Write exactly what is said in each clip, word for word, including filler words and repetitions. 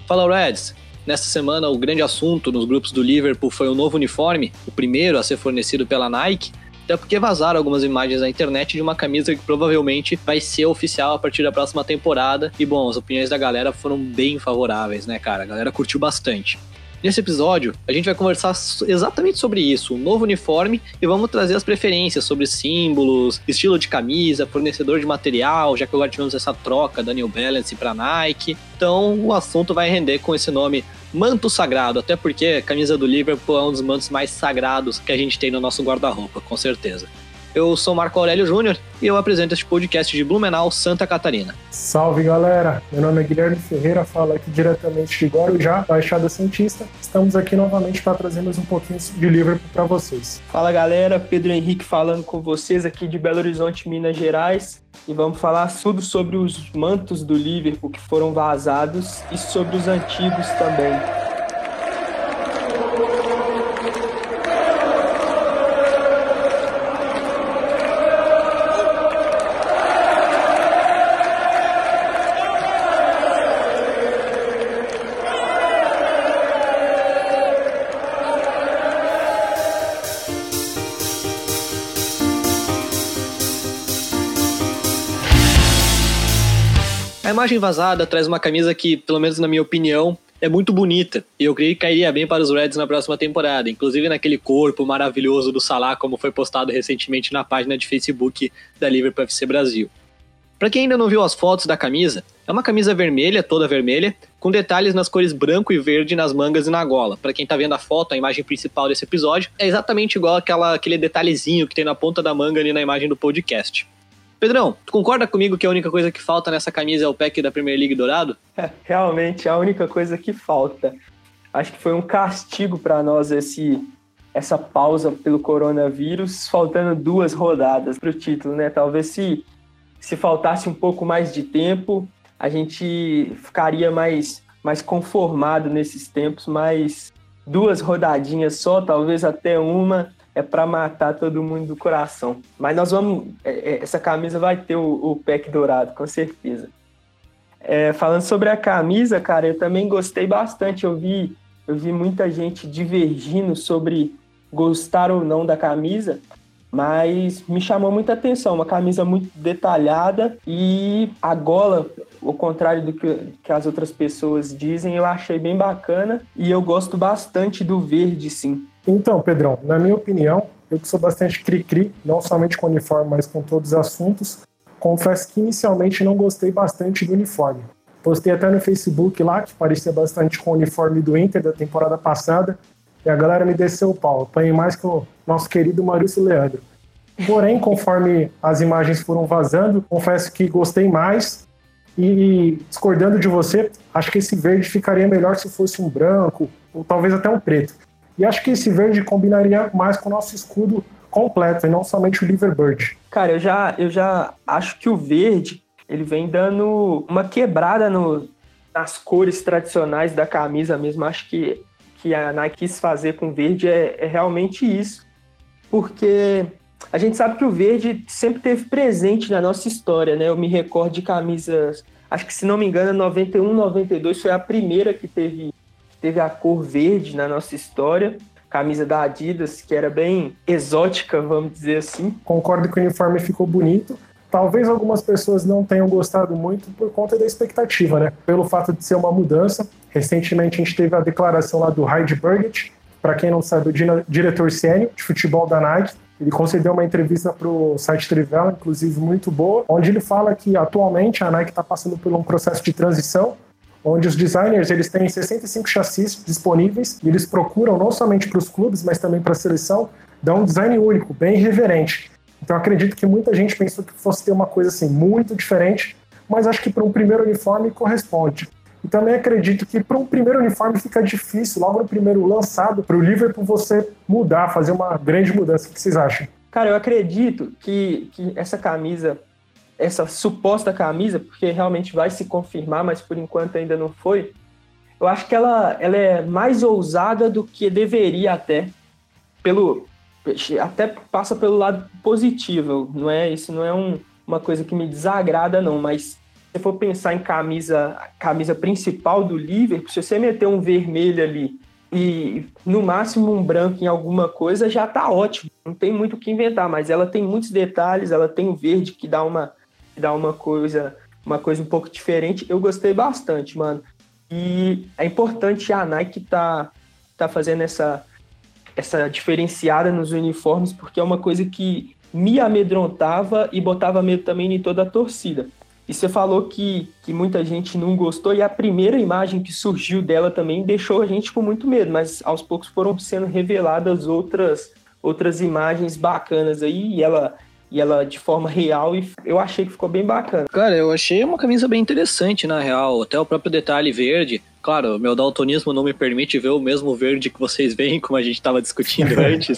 Fala, Reds! Nesta semana, o grande assunto nos grupos do Liverpool foi o novo uniforme, o primeiro a ser fornecido pela Nike, até porque vazaram algumas imagens na internet de uma camisa que provavelmente vai ser oficial a partir da próxima temporada. E, bom, as opiniões da galera foram bem favoráveis, né, cara? A galera curtiu bastante. Nesse episódio, a gente vai conversar exatamente sobre isso, o novo uniforme, e vamos trazer as preferências sobre símbolos, estilo de camisa, fornecedor de material, já que agora tivemos essa troca da New Balance para Nike. Então o assunto vai render com esse nome Manto Sagrado, até porque a camisa do Liverpool é um dos mantos mais sagrados que a gente tem no nosso guarda-roupa, com certeza. Eu sou Marco Aurélio Júnior e eu apresento este podcast de Blumenau, Santa Catarina. Salve, galera! Meu nome é Guilherme Ferreira, falo aqui diretamente de Guarujá, Baixada Santista. Estamos aqui novamente para trazer mais um pouquinho de Liverpool para vocês. Fala, galera! Pedro Henrique falando com vocês aqui de Belo Horizonte, Minas Gerais. E vamos falar tudo sobre os mantos do Liverpool que foram vazados e sobre os antigos também. A imagem vazada traz uma camisa que, pelo menos na minha opinião, é muito bonita. E eu creio que cairia bem para os Reds na próxima temporada. Inclusive naquele corpo maravilhoso do Salah, como foi postado recentemente na página de Facebook da Liverpool F C Brasil. Para quem ainda não viu as fotos da camisa, é uma camisa vermelha, toda vermelha, com detalhes nas cores branco e verde nas mangas e na gola. Para quem tá vendo a foto, a imagem principal desse episódio, é exatamente igual àquela, aquele detalhezinho que tem na ponta da manga ali na imagem do podcast. Pedrão, tu concorda comigo que a única coisa que falta nessa camisa é o pack da Premier League dourado? É, realmente, a única coisa que falta. Acho que foi um castigo para nós esse, essa pausa pelo coronavírus, faltando duas rodadas para o título, né? Talvez se, se faltasse um pouco mais de tempo, a gente ficaria mais, mais conformado nesses tempos, mas duas rodadinhas só, talvez até uma, é para matar todo mundo do coração. Mas nós vamos... Essa camisa vai ter o, o pack dourado, com certeza. É, falando sobre a camisa, cara, eu também gostei bastante. Eu vi, eu vi muita gente divergindo sobre gostar ou não da camisa, mas me chamou muita atenção. Uma camisa muito detalhada e a gola, ao contrário do que, que as outras pessoas dizem, eu achei bem bacana e eu gosto bastante do verde, sim. Então, Pedrão, na minha opinião, eu que sou bastante cri-cri, não somente com o uniforme, mas com todos os assuntos, confesso que inicialmente não gostei bastante do uniforme. Postei até no Facebook lá, que parecia bastante com o uniforme do Inter da temporada passada, e a galera me desceu o pau. Apanhei mais que o nosso querido Maurício Leandro. Porém, conforme as imagens foram vazando, confesso que gostei mais, e discordando de você, acho que esse verde ficaria melhor se fosse um branco, ou talvez até um preto. E acho que esse verde combinaria mais com o nosso escudo completo, e não somente o Liverbird. Cara, eu já, eu já acho que o verde, ele vem dando uma quebrada no, nas cores tradicionais da camisa mesmo. Acho que, que a Nike quis fazer com o verde é, é realmente isso. Porque a gente sabe que o verde sempre esteve presente na nossa história, né? Eu me recordo de camisas, acho que se não me engano, noventa e um, noventa e dois foi a primeira que teve... teve a cor verde na nossa história, camisa da Adidas, que era bem exótica, vamos dizer assim. Concordo que o uniforme ficou bonito. Talvez algumas pessoas não tenham gostado muito por conta da expectativa, né? Pelo fato de ser uma mudança. Recentemente a gente teve a declaração lá do Hyde Burgett, para quem não sabe, o diretor sênior de futebol da Nike. Ele concedeu uma entrevista para o site Trivela, inclusive muito boa, onde ele fala que atualmente a Nike está passando por um processo de transição, onde os designers eles têm sessenta e cinco chassis disponíveis e eles procuram não somente para os clubes, mas também para a seleção, dar um design único, bem reverente. Então acredito que muita gente pensou que fosse ter uma coisa assim muito diferente, mas acho que para um primeiro uniforme corresponde. E também acredito que para um primeiro uniforme fica difícil, logo no primeiro lançado, para o Liverpool você mudar, fazer uma grande mudança. O que vocês acham? Cara, eu acredito que, que essa camisa... essa suposta camisa, porque realmente vai se confirmar, mas por enquanto ainda não foi, eu acho que ela, ela é mais ousada do que deveria até, pelo, até passa pelo lado positivo, não é, isso não é um, uma coisa que me desagrada não, mas você for pensar em camisa, camisa principal do Liverpool, se você meter um vermelho ali e no máximo um branco em alguma coisa, já tá ótimo. Não tem muito o que inventar, mas ela tem muitos detalhes, ela tem o verde que dá uma, que dá uma coisa, uma coisa um pouco diferente. Eu gostei bastante, mano. E é importante a Nike tá, tá fazendo essa, essa diferenciada nos uniformes, porque é uma coisa que me amedrontava e botava medo também em toda a torcida. E você falou que, que muita gente não gostou, e a primeira imagem que surgiu dela também deixou a gente com muito medo, mas aos poucos foram sendo reveladas outras, outras imagens bacanas aí, e ela, e ela de forma real, e eu achei que ficou bem bacana. Cara, eu achei uma camisa bem interessante, na real, até o próprio detalhe verde. Claro, meu daltonismo não me permite ver o mesmo verde que vocês veem, como a gente estava discutindo antes,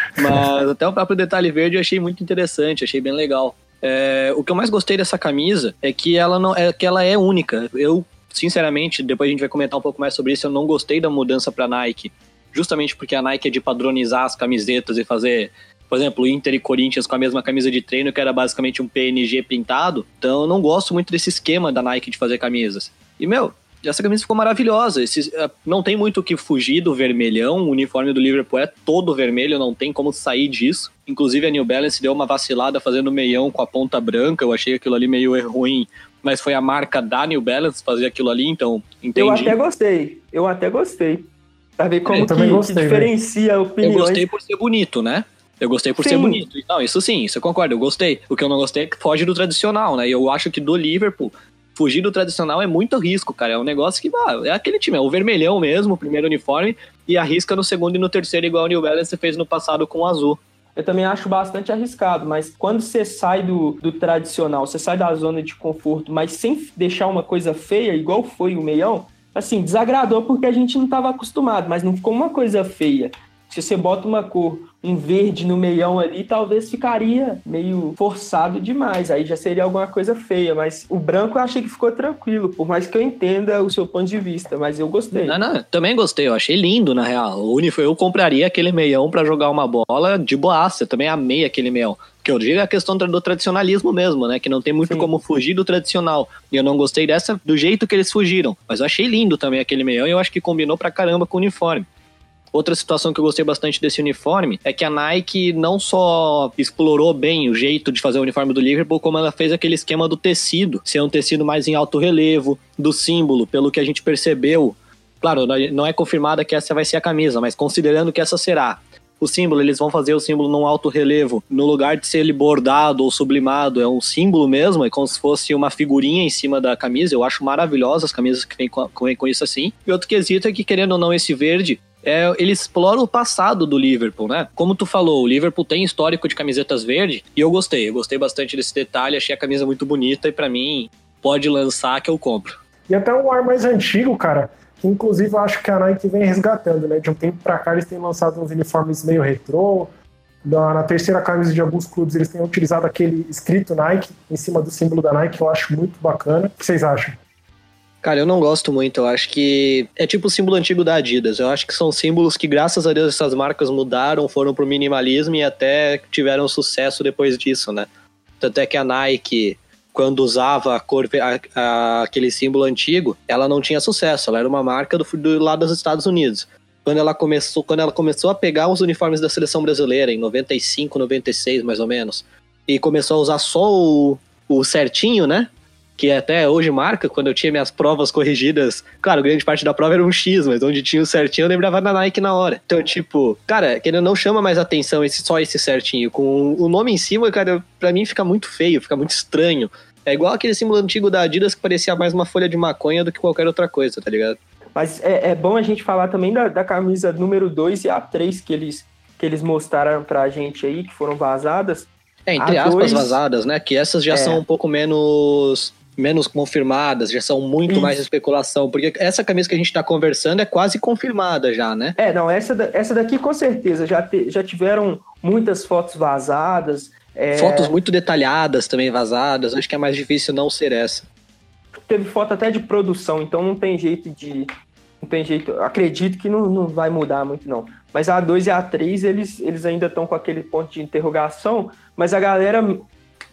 mas até o próprio detalhe verde eu achei muito interessante, achei bem legal. É, o que eu mais gostei dessa camisa é que ela, não, é que ela é única. Eu, sinceramente, depois a gente vai comentar um pouco mais sobre isso, eu não gostei da mudança para Nike, justamente porque a Nike é de padronizar as camisetas e fazer, por exemplo, Inter e Corinthians com a mesma camisa de treino, que era basicamente um P N G pintado. Então eu não gosto muito desse esquema da Nike de fazer camisas. E, meu, essa camisa ficou maravilhosa. Esse, não tem muito o que fugir do vermelhão. O uniforme do Liverpool é todo vermelho, não tem como sair disso. Inclusive a New Balance deu uma vacilada fazendo meião com a ponta branca. Eu achei aquilo ali meio ruim, mas foi a marca da New Balance fazer aquilo ali, então entendi. Eu até gostei, eu até gostei. Pra ver como eu que, gostei, que diferencia né? opiniões. Eu gostei por ser bonito, né? Eu gostei por sim. ser bonito. Não, isso sim, isso eu concordo, eu gostei. O que eu não gostei é que foge do tradicional, né? E eu acho que do Liverpool, fugir do tradicional é muito risco, cara. É um negócio que, ah, é aquele time, é o vermelhão mesmo, o primeiro uniforme, e arrisca no segundo e no terceiro, igual o New Balance fez no passado com o azul. Eu também acho bastante arriscado, mas quando você sai do, do tradicional, você sai da zona de conforto, mas sem deixar uma coisa feia, igual foi o meião, assim, desagradou porque a gente não estava acostumado, mas não ficou uma coisa feia. Se você bota uma cor, um verde no meião ali, talvez ficaria meio forçado demais. Aí já seria alguma coisa feia. Mas o branco eu achei que ficou tranquilo, por mais que eu entenda o seu ponto de vista. Mas eu gostei. Não, não, também gostei. Eu achei lindo, na real. O uniforme, eu compraria aquele meião pra jogar uma bola de boaça. Eu também amei aquele meião. O que eu digo é a questão do tradicionalismo mesmo, né? Que não tem muito Sim. como fugir do tradicional. E eu não gostei dessa do jeito que eles fugiram. Mas eu achei lindo também aquele meião e eu acho que combinou pra caramba com o uniforme. Outra situação que eu gostei bastante desse uniforme é que a Nike não só explorou bem o jeito de fazer o uniforme do Liverpool, como ela fez aquele esquema do tecido, ser um tecido mais em alto relevo, do símbolo, pelo que a gente percebeu. Claro, não é confirmada que essa vai ser a camisa, mas considerando que essa será. O símbolo, eles vão fazer o símbolo num alto relevo. No lugar de ser ele bordado ou sublimado, é um símbolo mesmo, é como se fosse uma figurinha em cima da camisa. Eu acho maravilhosas as camisas que vêm com, com isso assim. E outro quesito é que, querendo ou não, esse verde... É, ele explora o passado do Liverpool, né? Como tu falou, o Liverpool tem histórico de camisetas verdes e eu gostei, eu gostei bastante desse detalhe, achei a camisa muito bonita e pra mim, pode lançar que eu compro. E até um ar mais antigo, cara, que inclusive eu acho que a Nike vem resgatando, né? De um tempo pra cá eles têm lançado uns uniformes meio retrô, na, na terceira camisa de alguns clubes eles têm utilizado aquele escrito Nike em cima do símbolo da Nike, que eu acho muito bacana. O que vocês acham? Cara, eu não gosto muito, eu acho que é tipo o símbolo antigo da Adidas, eu acho que são símbolos que graças a Deus essas marcas mudaram, foram pro minimalismo e até tiveram sucesso depois disso, né? Tanto é que a Nike, quando usava a cor, a, a, aquele símbolo antigo, ela não tinha sucesso, ela era uma marca do, do lado dos Estados Unidos. Quando ela, começou, quando ela começou a pegar os uniformes da seleção brasileira, em noventa e cinco, noventa e seis mais ou menos, e começou a usar só o, o certinho, né? Que até hoje marca, quando eu tinha minhas provas corrigidas, claro, grande parte da prova era um X, mas onde tinha o certinho eu lembrava da Nike na hora. Então, tipo, cara, que ele não chama mais atenção esse, só esse certinho. Com o nome em cima, cara, pra mim fica muito feio, fica muito estranho. É igual aquele símbolo antigo da Adidas que parecia mais uma folha de maconha do que qualquer outra coisa, tá ligado? Mas é, é bom a gente falar também da, da camisa número dois e a três que eles, que eles mostraram pra gente aí, que foram vazadas. É, entre a aspas, dois, vazadas, né? Que essas já é. são um pouco menos... menos confirmadas, já são muito Isso. mais especulação, porque essa camisa que a gente tá conversando é quase confirmada já, né? É, não, essa, essa daqui com certeza, já, te, já tiveram muitas fotos vazadas. É... Fotos muito detalhadas também vazadas, acho que é mais difícil não ser essa. Teve foto até de produção, então não tem jeito de... Não tem jeito, acredito que não, não vai mudar muito não. Mas a dois e a três, eles, eles ainda estão com aquele ponto de interrogação, mas a galera...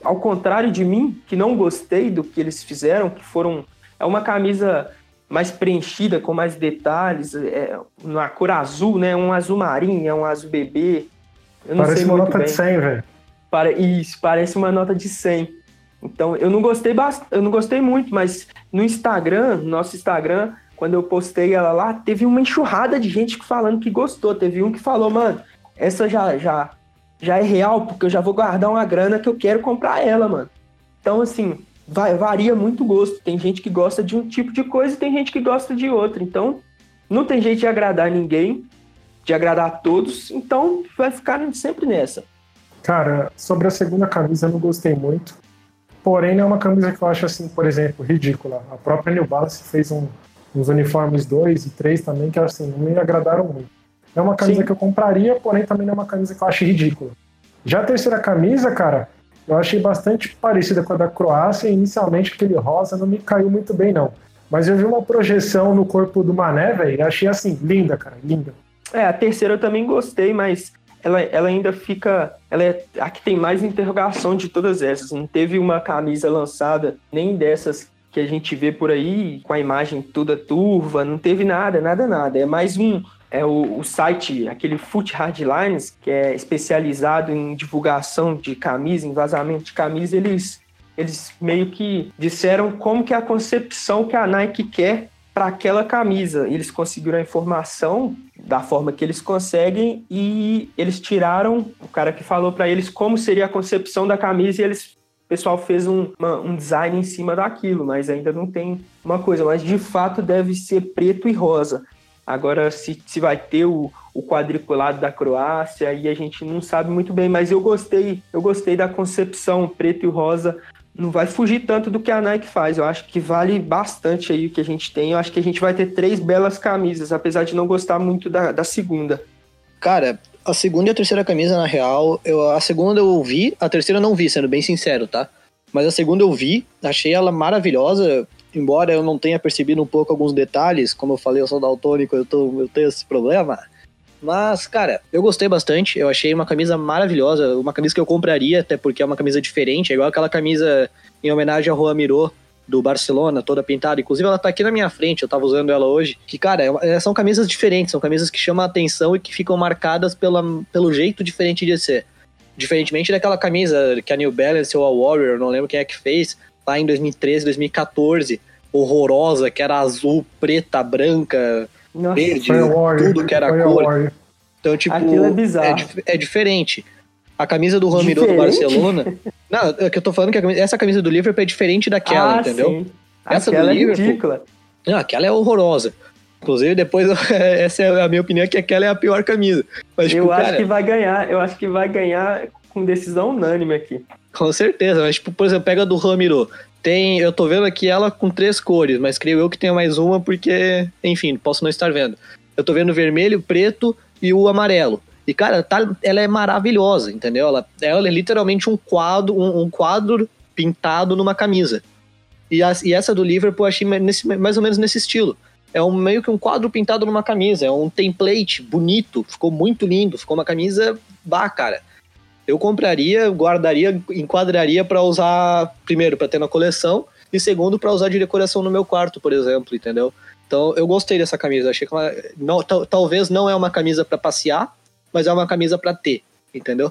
ao contrário de mim, que não gostei do que eles fizeram, que foram... É uma camisa mais preenchida, com mais detalhes, é uma cor azul, né? Um azul marinho, é um azul bebê. Eu não Parece sei uma muito nota bem. de cem, velho. Para... Isso, parece uma nota de cem. Então, eu não gostei bast... eu não gostei muito, mas no Instagram, no nosso Instagram, quando eu postei ela lá, teve uma enxurrada de gente falando que gostou. Teve um que falou, mano, essa já, já, já é real, porque eu já vou guardar uma grana que eu quero comprar ela, mano. Então, assim, vai, varia muito o gosto. Tem gente que gosta de um tipo de coisa e tem gente que gosta de outra. Então, não tem jeito de agradar ninguém, de agradar a todos. Então, vai ficar sempre nessa. Cara, sobre a segunda camisa eu não gostei muito. Porém, não é uma camisa que eu acho, assim, por exemplo, ridícula. A própria New Balance fez um, uns uniformes dois e três também que, assim, não me agradaram muito. É uma camisa Sim. que eu compraria, porém também não é uma camisa que eu acho ridícula. Já a terceira camisa, cara, eu achei bastante parecida com a da Croácia e inicialmente aquele rosa não me caiu muito bem, não. Mas eu vi uma projeção no corpo do Mané, velho, e achei, assim, linda, cara, linda. É, a terceira eu também gostei, mas... Ela, ela ainda fica... Ela é a que tem mais interrogação de todas essas. Não teve uma camisa lançada, nem dessas que a gente vê por aí, com a imagem toda turva. Não teve nada, nada, nada. É mais um... É o, o site, aquele Foot Hardlines, que é especializado em divulgação de camisa, em vazamento de camisa. Eles, eles meio que disseram como que é a concepção que a Nike quer para aquela camisa. Eles conseguiram a informação da forma que eles conseguem e eles tiraram o cara que falou para eles como seria a concepção da camisa e eles, o pessoal fez um, uma, um design em cima daquilo, mas ainda não tem uma coisa, mas de fato deve ser preto e rosa. Agora, se, se vai ter o, o quadriculado da Croácia, aí a gente não sabe muito bem, mas eu gostei, eu gostei da concepção preto e rosa. Não vai fugir tanto do que a Nike faz. Eu acho que vale bastante aí o que a gente tem. Eu acho que a gente vai ter três belas camisas, apesar de não gostar muito da, da segunda. Cara, a segunda e a terceira camisa, na real, eu, a segunda eu vi, a terceira eu não vi, sendo bem sincero, tá? Mas a segunda eu vi, achei ela maravilhosa, embora eu não tenha percebido um pouco alguns detalhes, como eu falei, eu sou daltônico, eu, tô, eu tenho esse problema. Mas, cara, eu gostei bastante, eu achei uma camisa maravilhosa, uma camisa que eu compraria, até porque é uma camisa diferente, é igual aquela camisa em homenagem ao Juan Miró, do Barcelona, toda pintada, inclusive ela tá aqui na minha frente, eu tava usando ela hoje, que, cara, é, são camisas diferentes, são camisas que chamam a atenção e que ficam marcadas pela, pelo jeito diferente de ser. Diferentemente daquela camisa que a New Balance ou a Warrior, não lembro quem é que fez, lá em dois mil e treze, dois mil e catorze, horrorosa, que era azul, preta, branca... Nossa, verde, tudo que era cor. Então, tipo, aquilo é bizarro. É, é diferente. A camisa do Juan Miró do Barcelona... Não, é que eu tô falando que a camisa, essa camisa do Liverpool é diferente daquela, ah, entendeu? Sim. Essa aquela do é Liverpool... ridícula. Não, aquela é horrorosa. Inclusive, depois, essa é a minha opinião, que aquela é a pior camisa. Mas, tipo, eu acho cara, que vai ganhar, eu acho que vai ganhar com decisão unânime aqui. Com certeza, mas, tipo, por exemplo, pega a do Juan Miró. Tem, eu tô vendo aqui ela com três cores, mas creio eu que tenha mais uma porque, enfim, posso não estar vendo. Eu tô vendo o vermelho, o preto e o amarelo. E, cara, tá, ela é maravilhosa, entendeu? Ela, ela é literalmente um quadro, um, um quadro pintado numa camisa. E, a, e essa do Liverpool eu achei nesse, mais ou menos nesse estilo. É um, meio que um quadro pintado numa camisa, é um template bonito, ficou muito lindo, ficou uma camisa bah, cara. Eu compraria, guardaria, enquadraria para usar, primeiro, para ter na coleção, e segundo, para usar de decoração no meu quarto, por exemplo, entendeu? Então, eu gostei dessa camisa. Achei que ela, não, t- talvez não é uma camisa para passear, mas é uma camisa para ter, entendeu?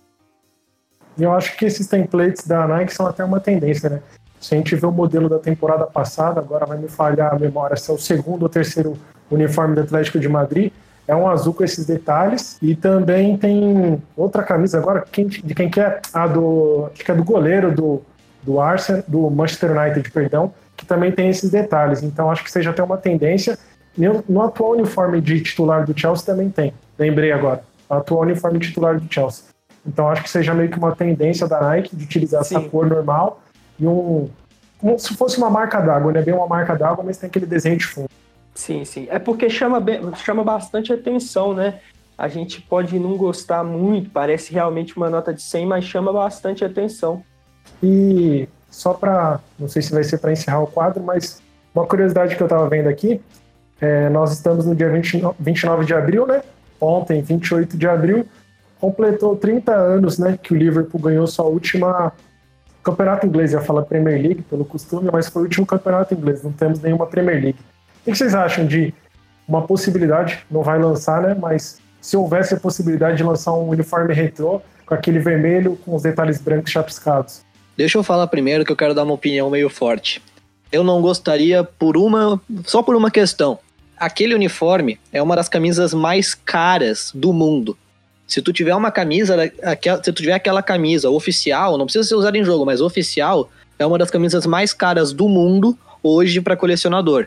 E eu acho que esses templates da Nike são até uma tendência, né? Se a gente vê o modelo da temporada passada, agora vai me falhar a memória se é o segundo ou terceiro uniforme do Atlético de Madrid, é um azul com esses detalhes. E também tem outra camisa agora, quem, de quem que é? Ah, do, acho que é do goleiro do, do Arsenal, do Manchester United, perdão, que também tem esses detalhes. Então acho que seja até uma tendência. No, no atual uniforme de titular do Chelsea também tem. Lembrei agora. O atual uniforme titular do Chelsea. Então acho que seja meio que uma tendência da Nike de utilizar Sim. essa cor normal e um... como se fosse uma marca d'água, né? Bem uma marca d'água, mas tem aquele desenho de fundo. Sim, sim. É porque chama, bem, chama bastante atenção, né? A gente pode não gostar muito, parece realmente uma nota de cem, mas chama bastante atenção. E só para, não sei se vai ser para encerrar o quadro, mas uma curiosidade que eu estava vendo aqui, é, nós estamos no dia vinte, vinte e nove de abril, né? Ontem, vinte e oito de abril, completou trinta anos, né? Que o Liverpool ganhou sua última O campeonato inglês, ia falar Premier League, pelo costume, mas foi o último campeonato inglês, não temos nenhuma Premier League. O que vocês acham de uma possibilidade, não vai lançar, né, mas se houvesse a possibilidade de lançar um uniforme retrô, com aquele vermelho, com os detalhes brancos chapiscados? Deixa eu falar primeiro que eu quero dar uma opinião meio forte. Eu não gostaria por uma, só por uma questão. Aquele uniforme é uma das camisas mais caras do mundo. Se tu tiver uma camisa, se tu tiver aquela camisa oficial, não precisa ser usada em jogo, mas oficial, é uma das camisas mais caras do mundo hoje para colecionador.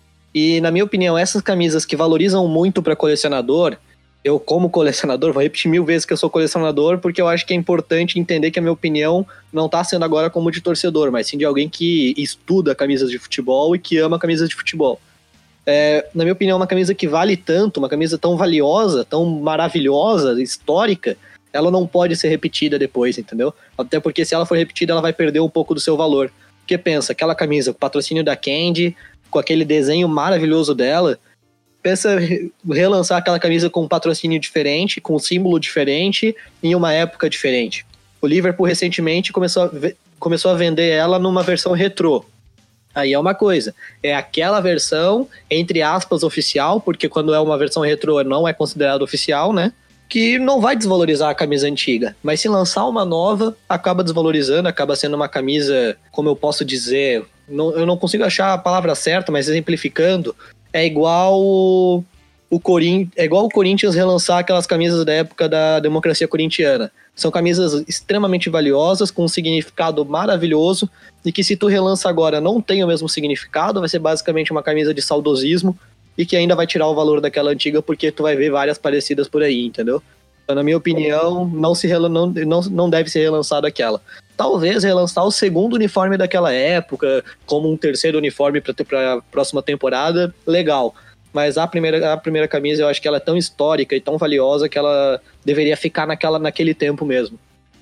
E na minha opinião, essas camisas que valorizam muito para colecionador, eu como colecionador, vou repetir mil vezes que eu sou colecionador, porque eu acho que é importante entender que a minha opinião não está sendo agora como de torcedor, mas sim de alguém que estuda camisas de futebol e que ama camisas de futebol. É, na minha opinião, uma camisa que vale tanto, uma camisa tão valiosa, tão maravilhosa, histórica, ela não pode ser repetida depois, entendeu? Até porque se ela for repetida, ela vai perder um pouco do seu valor. Porque pensa, aquela camisa com patrocínio da Candy, com aquele desenho maravilhoso dela, pensa relançar aquela camisa com um patrocínio diferente, com um símbolo diferente, em uma época diferente. O Liverpool recentemente começou a, começou a vender ela numa versão retrô. Aí é uma coisa, é aquela versão, entre aspas, oficial, porque quando é uma versão retrô não é considerado oficial, né? Que não vai desvalorizar a camisa antiga. Mas se lançar uma nova, acaba desvalorizando, acaba sendo uma camisa, como eu posso dizer, não, eu não consigo achar a palavra certa, mas exemplificando, é igual o, o, Corin, é igual o Corinthians relançar aquelas camisas da época da democracia corintiana. São camisas extremamente valiosas, com um significado maravilhoso, e que se tu relança agora não tem o mesmo significado, vai ser basicamente uma camisa de saudosismo, e que ainda vai tirar o valor daquela antiga, porque tu vai ver várias parecidas por aí, entendeu? Então, na minha opinião, não, se, não, não, não deve ser relançada aquela. Talvez relançar o segundo uniforme daquela época, como um terceiro uniforme para a próxima temporada, legal. Mas a primeira, a primeira camisa eu acho que ela é tão histórica e tão valiosa que ela deveria ficar naquela, naquele tempo mesmo.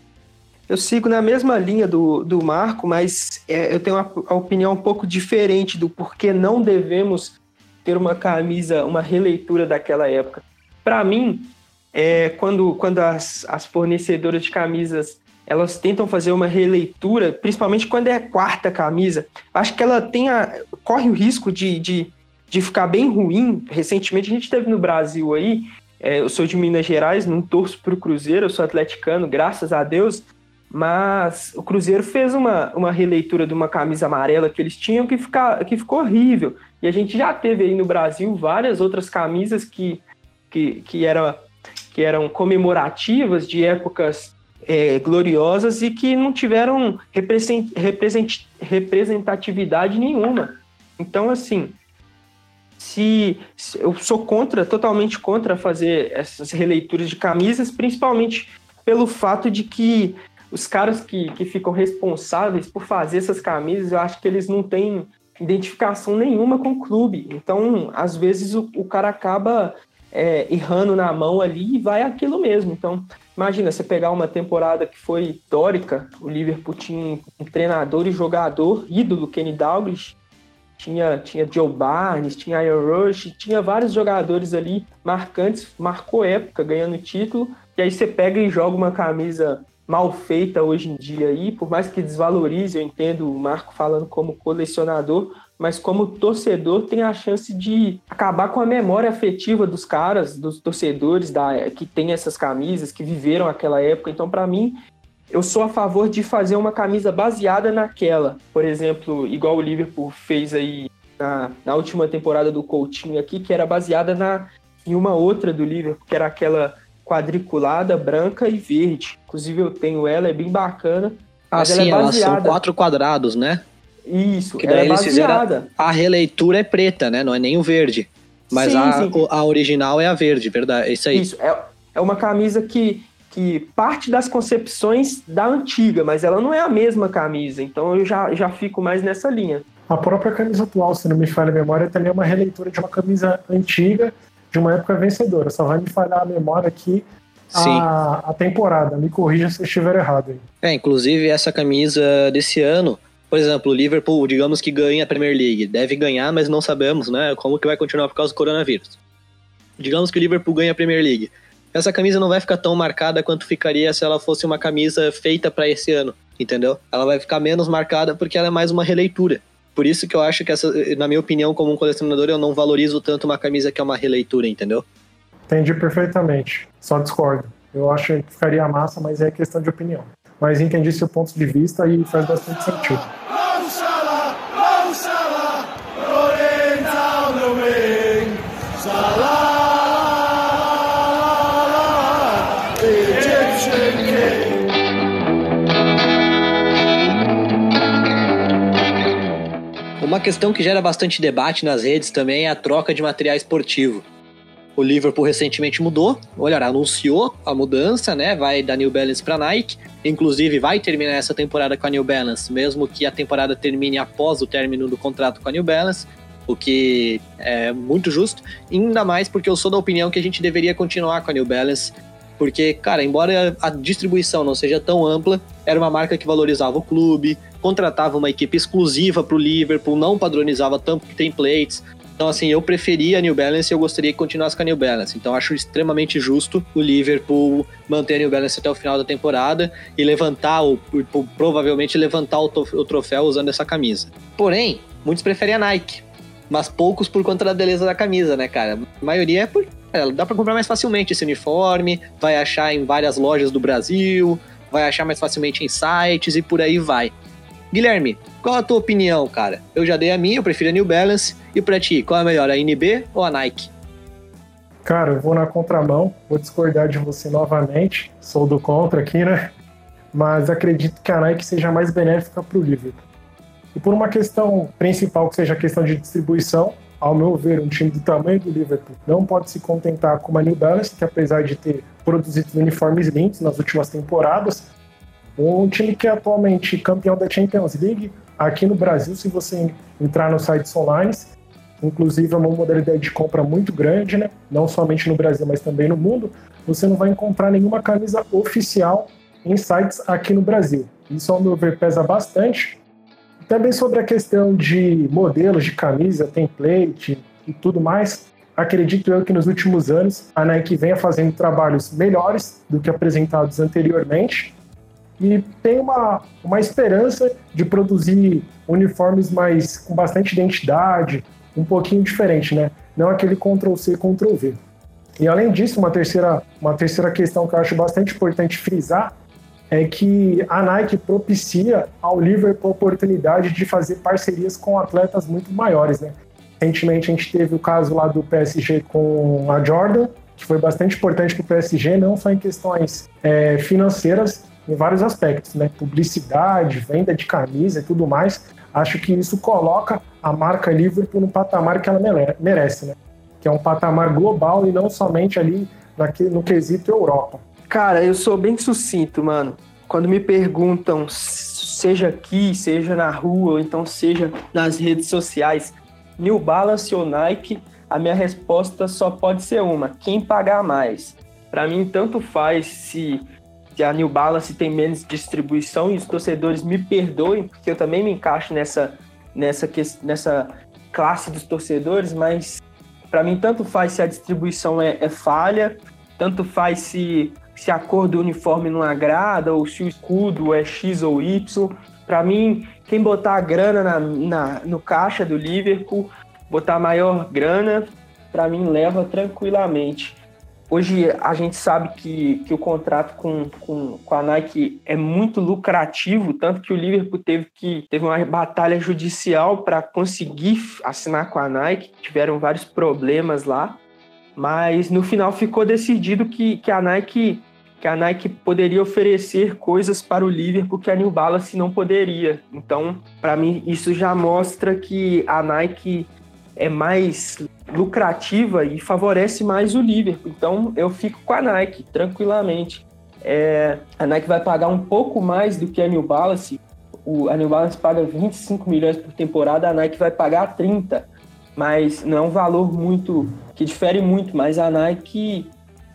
Eu sigo na mesma linha do, do Marco, mas é, eu tenho uma, uma opinião um pouco diferente do porquê não devemos ter uma camisa, uma releitura daquela época. Para mim, é, quando, quando as, as fornecedoras de camisas elas tentam fazer uma releitura, principalmente quando é a quarta camisa, acho que ela tem a, corre o risco de, de, de ficar bem ruim. Recentemente a gente teve no Brasil aí, é, eu sou de Minas Gerais, não torço para o Cruzeiro, eu sou atleticano, graças a Deus, mas o Cruzeiro fez uma, uma releitura de uma camisa amarela que eles tinham que, ficar, que ficou horrível. E a gente já teve aí no Brasil várias outras camisas que, que, que, era, que eram comemorativas de épocas é, gloriosas e que não tiveram represent, represent, representatividade nenhuma. Então, assim, se, se eu sou contra, totalmente contra fazer essas releituras de camisas, principalmente pelo fato de que os caras que, que ficam responsáveis por fazer essas camisas, eu acho que eles não têm identificação nenhuma com o clube. Então, às vezes, o, o cara acaba é, errando na mão ali e vai aquilo mesmo. Então, imagina, você pegar uma temporada que foi histórica, o Liverpool tinha um treinador e jogador ídolo, Kenny Dalglish, tinha, tinha Joe Barnes, tinha Ian Rush, tinha vários jogadores ali marcantes, marcou época, ganhando título, e aí você pega e joga uma camisa mal feita hoje em dia aí, por mais que desvalorize, eu entendo o Marco falando como colecionador, mas como torcedor tem a chance de acabar com a memória afetiva dos caras, dos torcedores da, que tem essas camisas, que viveram aquela época. Então, para mim, eu sou a favor de fazer uma camisa baseada naquela. Por exemplo, igual o Liverpool fez aí na, na última temporada do Coutinho aqui, que era baseada na, em uma outra do Liverpool, que era aquela quadriculada, branca e verde. Inclusive eu tenho ela, é bem bacana. Ah, sim, ela é elas são quatro quadrados, né? Isso, que daí ela é eles fizeram baseada. A releitura é preta, né? Não é nem o verde. Mas sim, a, sim. a original é a verde, verdade? É isso aí. Isso, é, é uma camisa que, que parte das concepções da antiga, mas ela não é a mesma camisa. Então eu já, já fico mais nessa linha. A própria camisa atual, se não me falha a memória, também é uma releitura de uma camisa antiga, de uma época vencedora. Só vai me falhar a memória aqui a, a temporada. Me corrija se eu estiver errado aí. É, inclusive essa camisa desse ano, por exemplo, o Liverpool, digamos que ganha a Premier League. Deve ganhar, mas não sabemos, né, como que vai continuar por causa do coronavírus. Digamos que o Liverpool ganha a Premier League. Essa camisa não vai ficar tão marcada quanto ficaria se ela fosse uma camisa feita para esse ano. entendeu? Ela vai ficar menos marcada porque ela é mais uma releitura. Por isso que eu acho que, essa, na minha opinião, como um colecionador, eu não valorizo tanto uma camisa que é uma releitura, entendeu? Entendi perfeitamente, só discordo. Eu acho que ficaria massa, mas é questão de opinião. Mas entendi seu ponto de vista e faz bastante sentido. Uma questão que gera bastante debate nas redes também é a troca de material esportivo. O Liverpool recentemente mudou, olha, anunciou a mudança, né? Vai da New Balance para Nike. Inclusive vai terminar essa temporada com a New Balance, mesmo que a temporada termine após o término do contrato com a New Balance, o que é muito justo. Ainda mais porque eu sou da opinião que a gente deveria continuar com a New Balance, porque, cara, embora a distribuição não seja tão ampla, era uma marca que valorizava o clube, contratava uma equipe exclusiva para o Liverpool, não padronizava tanto templates. Então, assim, eu preferia a New Balance e eu gostaria que continuasse com a New Balance. Então, acho extremamente justo o Liverpool manter a New Balance até o final da temporada e levantar, ou, ou provavelmente levantar o, o troféu usando essa camisa. Porém, muitos preferem a Nike, mas poucos por conta da beleza da camisa, né, cara? A maioria é por... É, dá pra comprar mais facilmente esse uniforme, vai achar em várias lojas do Brasil, vai achar mais facilmente em sites e por aí vai. Guilherme, qual a tua opinião, cara? Eu já dei a minha, eu prefiro a New Balance. E pra ti, qual é melhor, a N B ou a Nike? Cara, eu vou na contramão, vou discordar de você novamente, sou do contra aqui, né? Mas acredito que a Nike seja mais benéfica pro Liverpool. E por uma questão principal, que seja a questão de distribuição, ao meu ver, um time do tamanho do Liverpool não pode se contentar com uma New Balance, que apesar de ter produzido uniformes lindos nas últimas temporadas, um time que é atualmente campeão da Champions League, aqui no Brasil, se você entrar nos sites online, inclusive é uma modalidade de compra muito grande, né? Não somente no Brasil, mas também no mundo, você não vai encontrar nenhuma camisa oficial em sites aqui no Brasil. Isso, ao meu ver, pesa bastante. Também sobre a questão de modelos de camisa, template e tudo mais, acredito eu que nos últimos anos a Nike venha fazendo trabalhos melhores do que apresentados anteriormente e tem uma, uma esperança de produzir uniformes mais com bastante identidade, um pouquinho diferente, né? Não aquele control C, control V. E além disso, uma terceira, uma terceira questão que eu acho bastante importante frisar é que a Nike propicia ao Liverpool a oportunidade de fazer parcerias com atletas muito maiores, né? Recentemente a gente teve o caso lá do P S G com a Jordan, que foi bastante importante para o P S G, não só em questões é, financeiras, em vários aspectos, né? Publicidade, venda de camisa e tudo mais. Acho que isso coloca a marca Liverpool no patamar que ela merece, né? Que é um patamar global e não somente ali naquele, no quesito Europa. Cara, eu sou bem sucinto, mano. Quando me perguntam, seja aqui, seja na rua, ou então seja nas redes sociais, New Balance ou Nike, a minha resposta só pode ser uma: quem pagar mais. Para mim, tanto faz se, se a New Balance tem menos distribuição, e os torcedores me perdoem, porque eu também me encaixo nessa, nessa, nessa classe dos torcedores, mas para mim, tanto faz se a distribuição é, é falha, tanto faz se... se a cor do uniforme não agrada, ou se o escudo é X ou Y. Para mim, quem botar a grana na, na, no caixa do Liverpool, botar maior grana, para mim leva tranquilamente. Hoje a gente sabe que, que o contrato com, com, com a Nike é muito lucrativo, tanto que o Liverpool teve, que, teve uma batalha judicial para conseguir assinar com a Nike, tiveram vários problemas lá. Mas no final ficou decidido que, que, a Nike, que a Nike poderia oferecer coisas para o Liverpool que a New Balance não poderia. Então, para mim, isso já mostra que a Nike é mais lucrativa e favorece mais o Liverpool. Então, eu fico com a Nike, tranquilamente. É, a Nike vai pagar um pouco mais do que a New Balance. O, a New Balance paga vinte e cinco milhões por temporada, a Nike vai pagar trinta. Mas não é um valor muito... que difere muito, mas a Nike,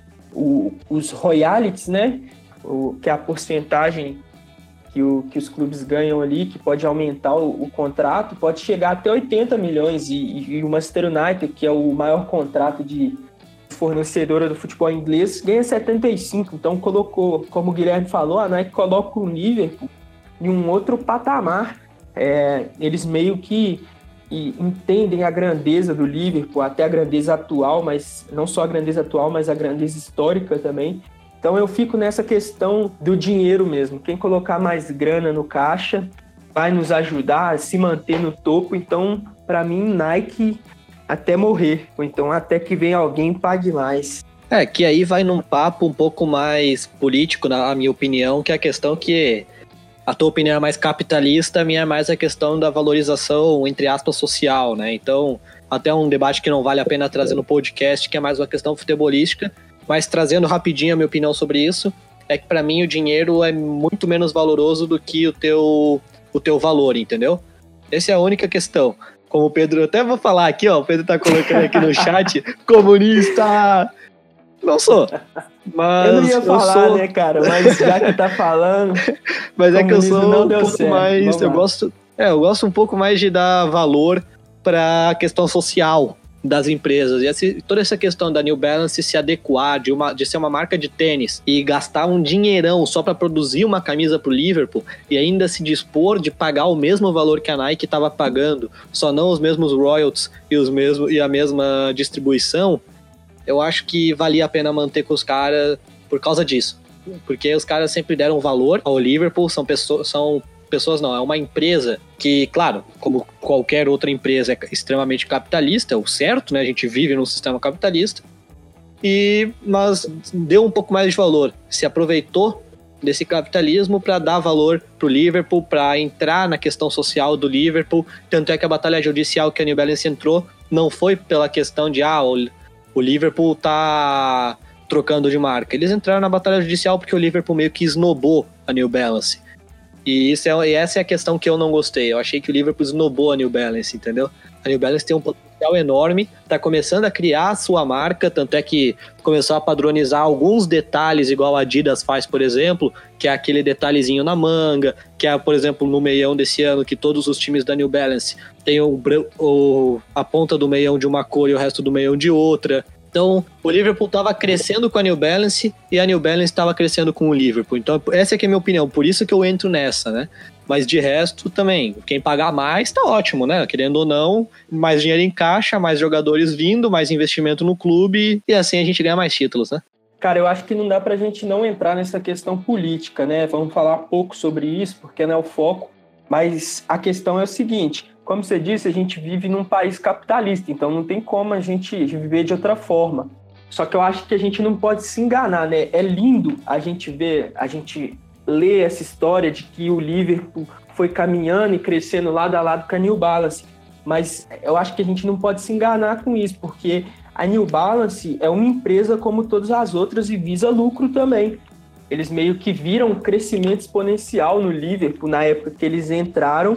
o, os royalties, né, o, que é a porcentagem que, o, que os clubes ganham ali, que pode aumentar o, o contrato, pode chegar até oitenta milhões, e, e o Manchester United, que é o maior contrato de fornecedora do futebol inglês, ganha setenta e cinco, então colocou, como o Guilherme falou, a Nike coloca o Liverpool em um outro patamar. É, eles meio que e entendem a grandeza do Liverpool, até a grandeza atual, mas não só a grandeza atual, mas a grandeza histórica também. Então eu fico nessa questão do dinheiro mesmo. Quem colocar mais grana no caixa vai nos ajudar a se manter no topo. Então, para mim, Nike até morrer, ou então até que venha alguém e pague mais. É, que aí vai num papo um pouco mais político, na minha opinião, que é a questão que a tua opinião é mais capitalista, a minha é mais a questão da valorização, entre aspas, social, né? Então, até um debate que não vale a pena trazer no podcast, que é mais uma questão futebolística, mas trazendo rapidinho a minha opinião sobre isso, é que para mim o dinheiro é muito menos valoroso do que o teu, o teu valor, entendeu? Essa é a única questão. Como o Pedro, eu até vou falar aqui, ó, o Pedro tá colocando aqui no chat, comunista... Não sou, mas eu não ia falar, sou... né, cara, mas já que tá falando... Mas é que eu sou um pouco certo. mais... Eu gosto, é, eu gosto um pouco mais de dar valor para a questão social das empresas. E essa, toda essa questão da New Balance se adequar, de, uma, de ser uma marca de tênis e gastar um dinheirão só para produzir uma camisa pro Liverpool e ainda se dispor de pagar o mesmo valor que a Nike estava pagando, só não os mesmos royalties e, os mesmos, e a mesma distribuição, eu acho que valia a pena manter com os caras por causa disso. Porque os caras sempre deram valor ao Liverpool, são pessoas, são pessoas não, é uma empresa que, claro, como qualquer outra empresa, é extremamente capitalista, é o certo, né? A gente vive num sistema capitalista, e, mas deu um pouco mais de valor, se aproveitou desse capitalismo para dar valor pro Liverpool, para entrar na questão social do Liverpool, tanto é que a batalha judicial que a New Balance entrou não foi pela questão de, ah, o O Liverpool tá trocando de marca. Eles entraram na batalha judicial porque o Liverpool meio que esnobou a New Balance. E, isso é, e essa é a questão que eu não gostei. Eu achei que o Liverpool esnobou a New Balance, entendeu? A New Balance tem um potencial enorme, tá começando a criar a sua marca, tanto é que começou a padronizar alguns detalhes, igual a Adidas faz, por exemplo, que é aquele detalhezinho na manga, que é, por exemplo, no meião desse ano, que todos os times da New Balance tem o, o, a ponta do meião de uma cor e o resto do meião de outra. Então, o Liverpool estava crescendo com a New Balance e a New Balance estava crescendo com o Liverpool. Então, essa é, que é a minha opinião, por isso que eu entro nessa, né? Mas de resto, também, quem pagar mais tá ótimo, né? Querendo ou não, mais dinheiro em caixa, mais jogadores vindo, mais investimento no clube e assim a gente ganha mais títulos, né? Cara, eu acho que não dá pra gente não entrar nessa questão política, né? Vamos falar pouco sobre isso, porque não é o foco, mas a questão é o seguinte, como você disse, a gente vive num país capitalista, então não tem como a gente viver de outra forma. Só que eu acho que a gente não pode se enganar, né? É lindo a gente ver, a gente ler essa história de que o Liverpool foi caminhando e crescendo lado a lado com a New Balance, mas eu acho que a gente não pode se enganar com isso, porque a New Balance é uma empresa como todas as outras e visa lucro também. Eles meio que viram um crescimento exponencial no Liverpool na época que eles entraram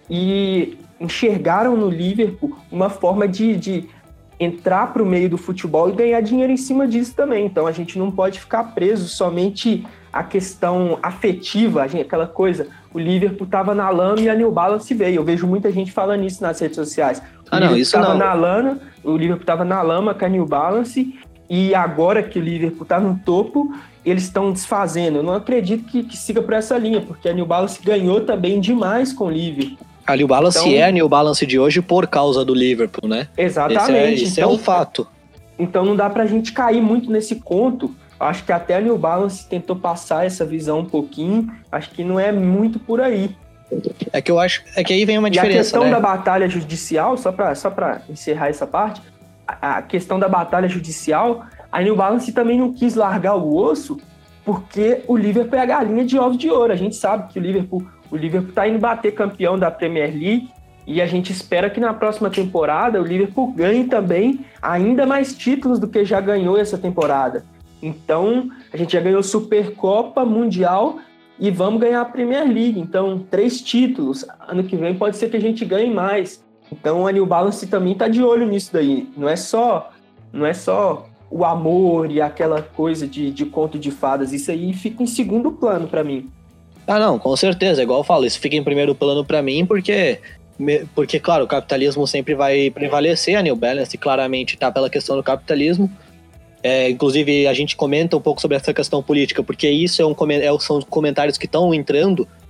e enxergaram no Liverpool uma forma de, de entrar para o meio do futebol e ganhar dinheiro em cima disso também. Então a gente não pode ficar preso somente à questão afetiva, aquela coisa, o Liverpool estava na lama e a New Balance veio. Eu vejo muita gente falando isso nas redes sociais. O ah, não, isso não. Na lama, o Liverpool estava na lama com a New Balance e agora que o Liverpool está no topo, eles estão desfazendo. Eu não acredito que, que siga por essa linha, porque a New Balance ganhou também demais com o Liverpool. A New Balance então, é a New Balance de hoje por causa do Liverpool, né? Exatamente. Isso é, então, é um fato. Então não dá pra gente cair muito nesse conto. Acho que até a New Balance tentou passar essa visão um pouquinho. Acho que não é muito por aí. É que eu acho... É que aí vem uma diferença, E a questão né? da batalha judicial, só pra, só pra encerrar essa parte, a, a questão da batalha judicial, a New Balance também não quis largar o osso porque o Liverpool é a galinha de ovos de ouro. A gente sabe que o Liverpool... O Liverpool está indo bater campeão da Premier League e a gente espera que na próxima temporada o Liverpool ganhe também ainda mais títulos do que já ganhou essa temporada. Então, a gente já ganhou Supercopa, Mundial e vamos ganhar a Premier League. Então, três títulos. Ano que vem pode ser que a gente ganhe mais. Então, a New Balance também está de olho nisso daí. Não é só, não é só o amor e aquela coisa de, de conto de fadas. Isso aí fica em segundo plano para mim. Ah, não, com certeza, igual eu falo, isso fica em primeiro plano pra mim, porque, porque, claro, o capitalismo sempre vai prevalecer, a New Balance claramente tá pela questão do capitalismo, é, inclusive a gente comenta um pouco sobre essa questão política, porque isso é um, é, são comentários que estão entrando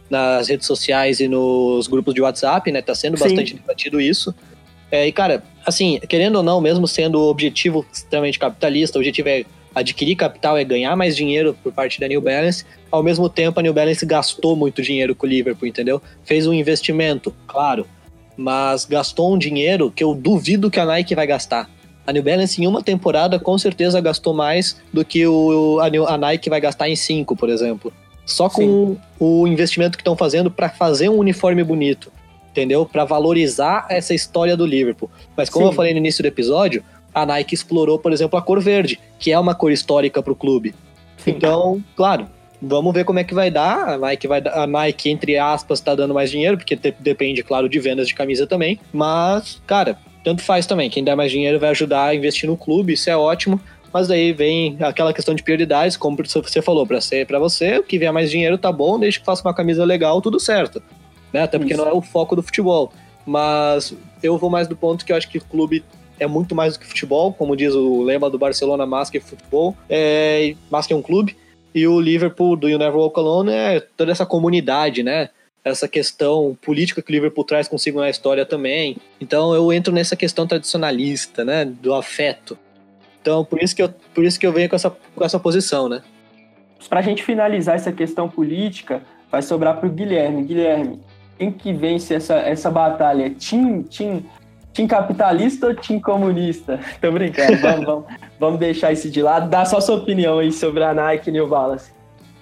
nas redes sociais e nos grupos de WhatsApp, né? Tá sendo Sim. bastante debatido isso. É, e, cara, assim, querendo ou não, mesmo sendo o objetivo extremamente capitalista, o objetivo é adquirir capital, é ganhar mais dinheiro por parte da New Balance, ao mesmo tempo a New Balance gastou muito dinheiro com o Liverpool, entendeu? Fez um investimento, claro, mas gastou um dinheiro que eu duvido que a Nike vai gastar. A New Balance em uma temporada com certeza gastou mais do que o, a, New, a Nike vai gastar em cinco, por exemplo. Só com Sim. o investimento que estão fazendo para fazer um uniforme bonito, entendeu? Para valorizar essa história do Liverpool. Mas como Sim. eu falei no início do episódio, a Nike explorou, por exemplo, a cor verde, que é uma cor histórica para o clube. Sim. Então, claro, vamos ver como é que vai dar. A Nike, vai, a Nike entre aspas, está dando mais dinheiro, porque te, depende, claro, de vendas de camisa também. Mas, cara, tanto faz também. Quem der mais dinheiro vai ajudar a investir no clube, isso é ótimo. Mas daí vem aquela questão de prioridades, como você falou, para ser para você, o que vier mais dinheiro tá bom, desde que faça uma camisa legal, tudo certo. Né? Até porque isso. Não é o foco do futebol. Mas eu vou mais do ponto que eu acho que o clube é muito mais do que futebol, como diz o lema do Barcelona, mais que futebol, é, mais que um clube. E o Liverpool, do You Never Walk Alone, é toda essa comunidade, né? Essa questão política que o Liverpool traz consigo na história também. Então eu entro nessa questão tradicionalista, né? Do afeto. Então por isso que eu, por isso que eu venho com essa, com essa posição, né? Pra gente finalizar essa questão política, vai sobrar pro Guilherme. Guilherme, quem que vence essa, essa batalha? Tim, tim, tim capitalista ou tim comunista? Tô brincando, vamos, vamos, vamos deixar isso de lado. Dá só sua opinião aí sobre a Nike e New Balance.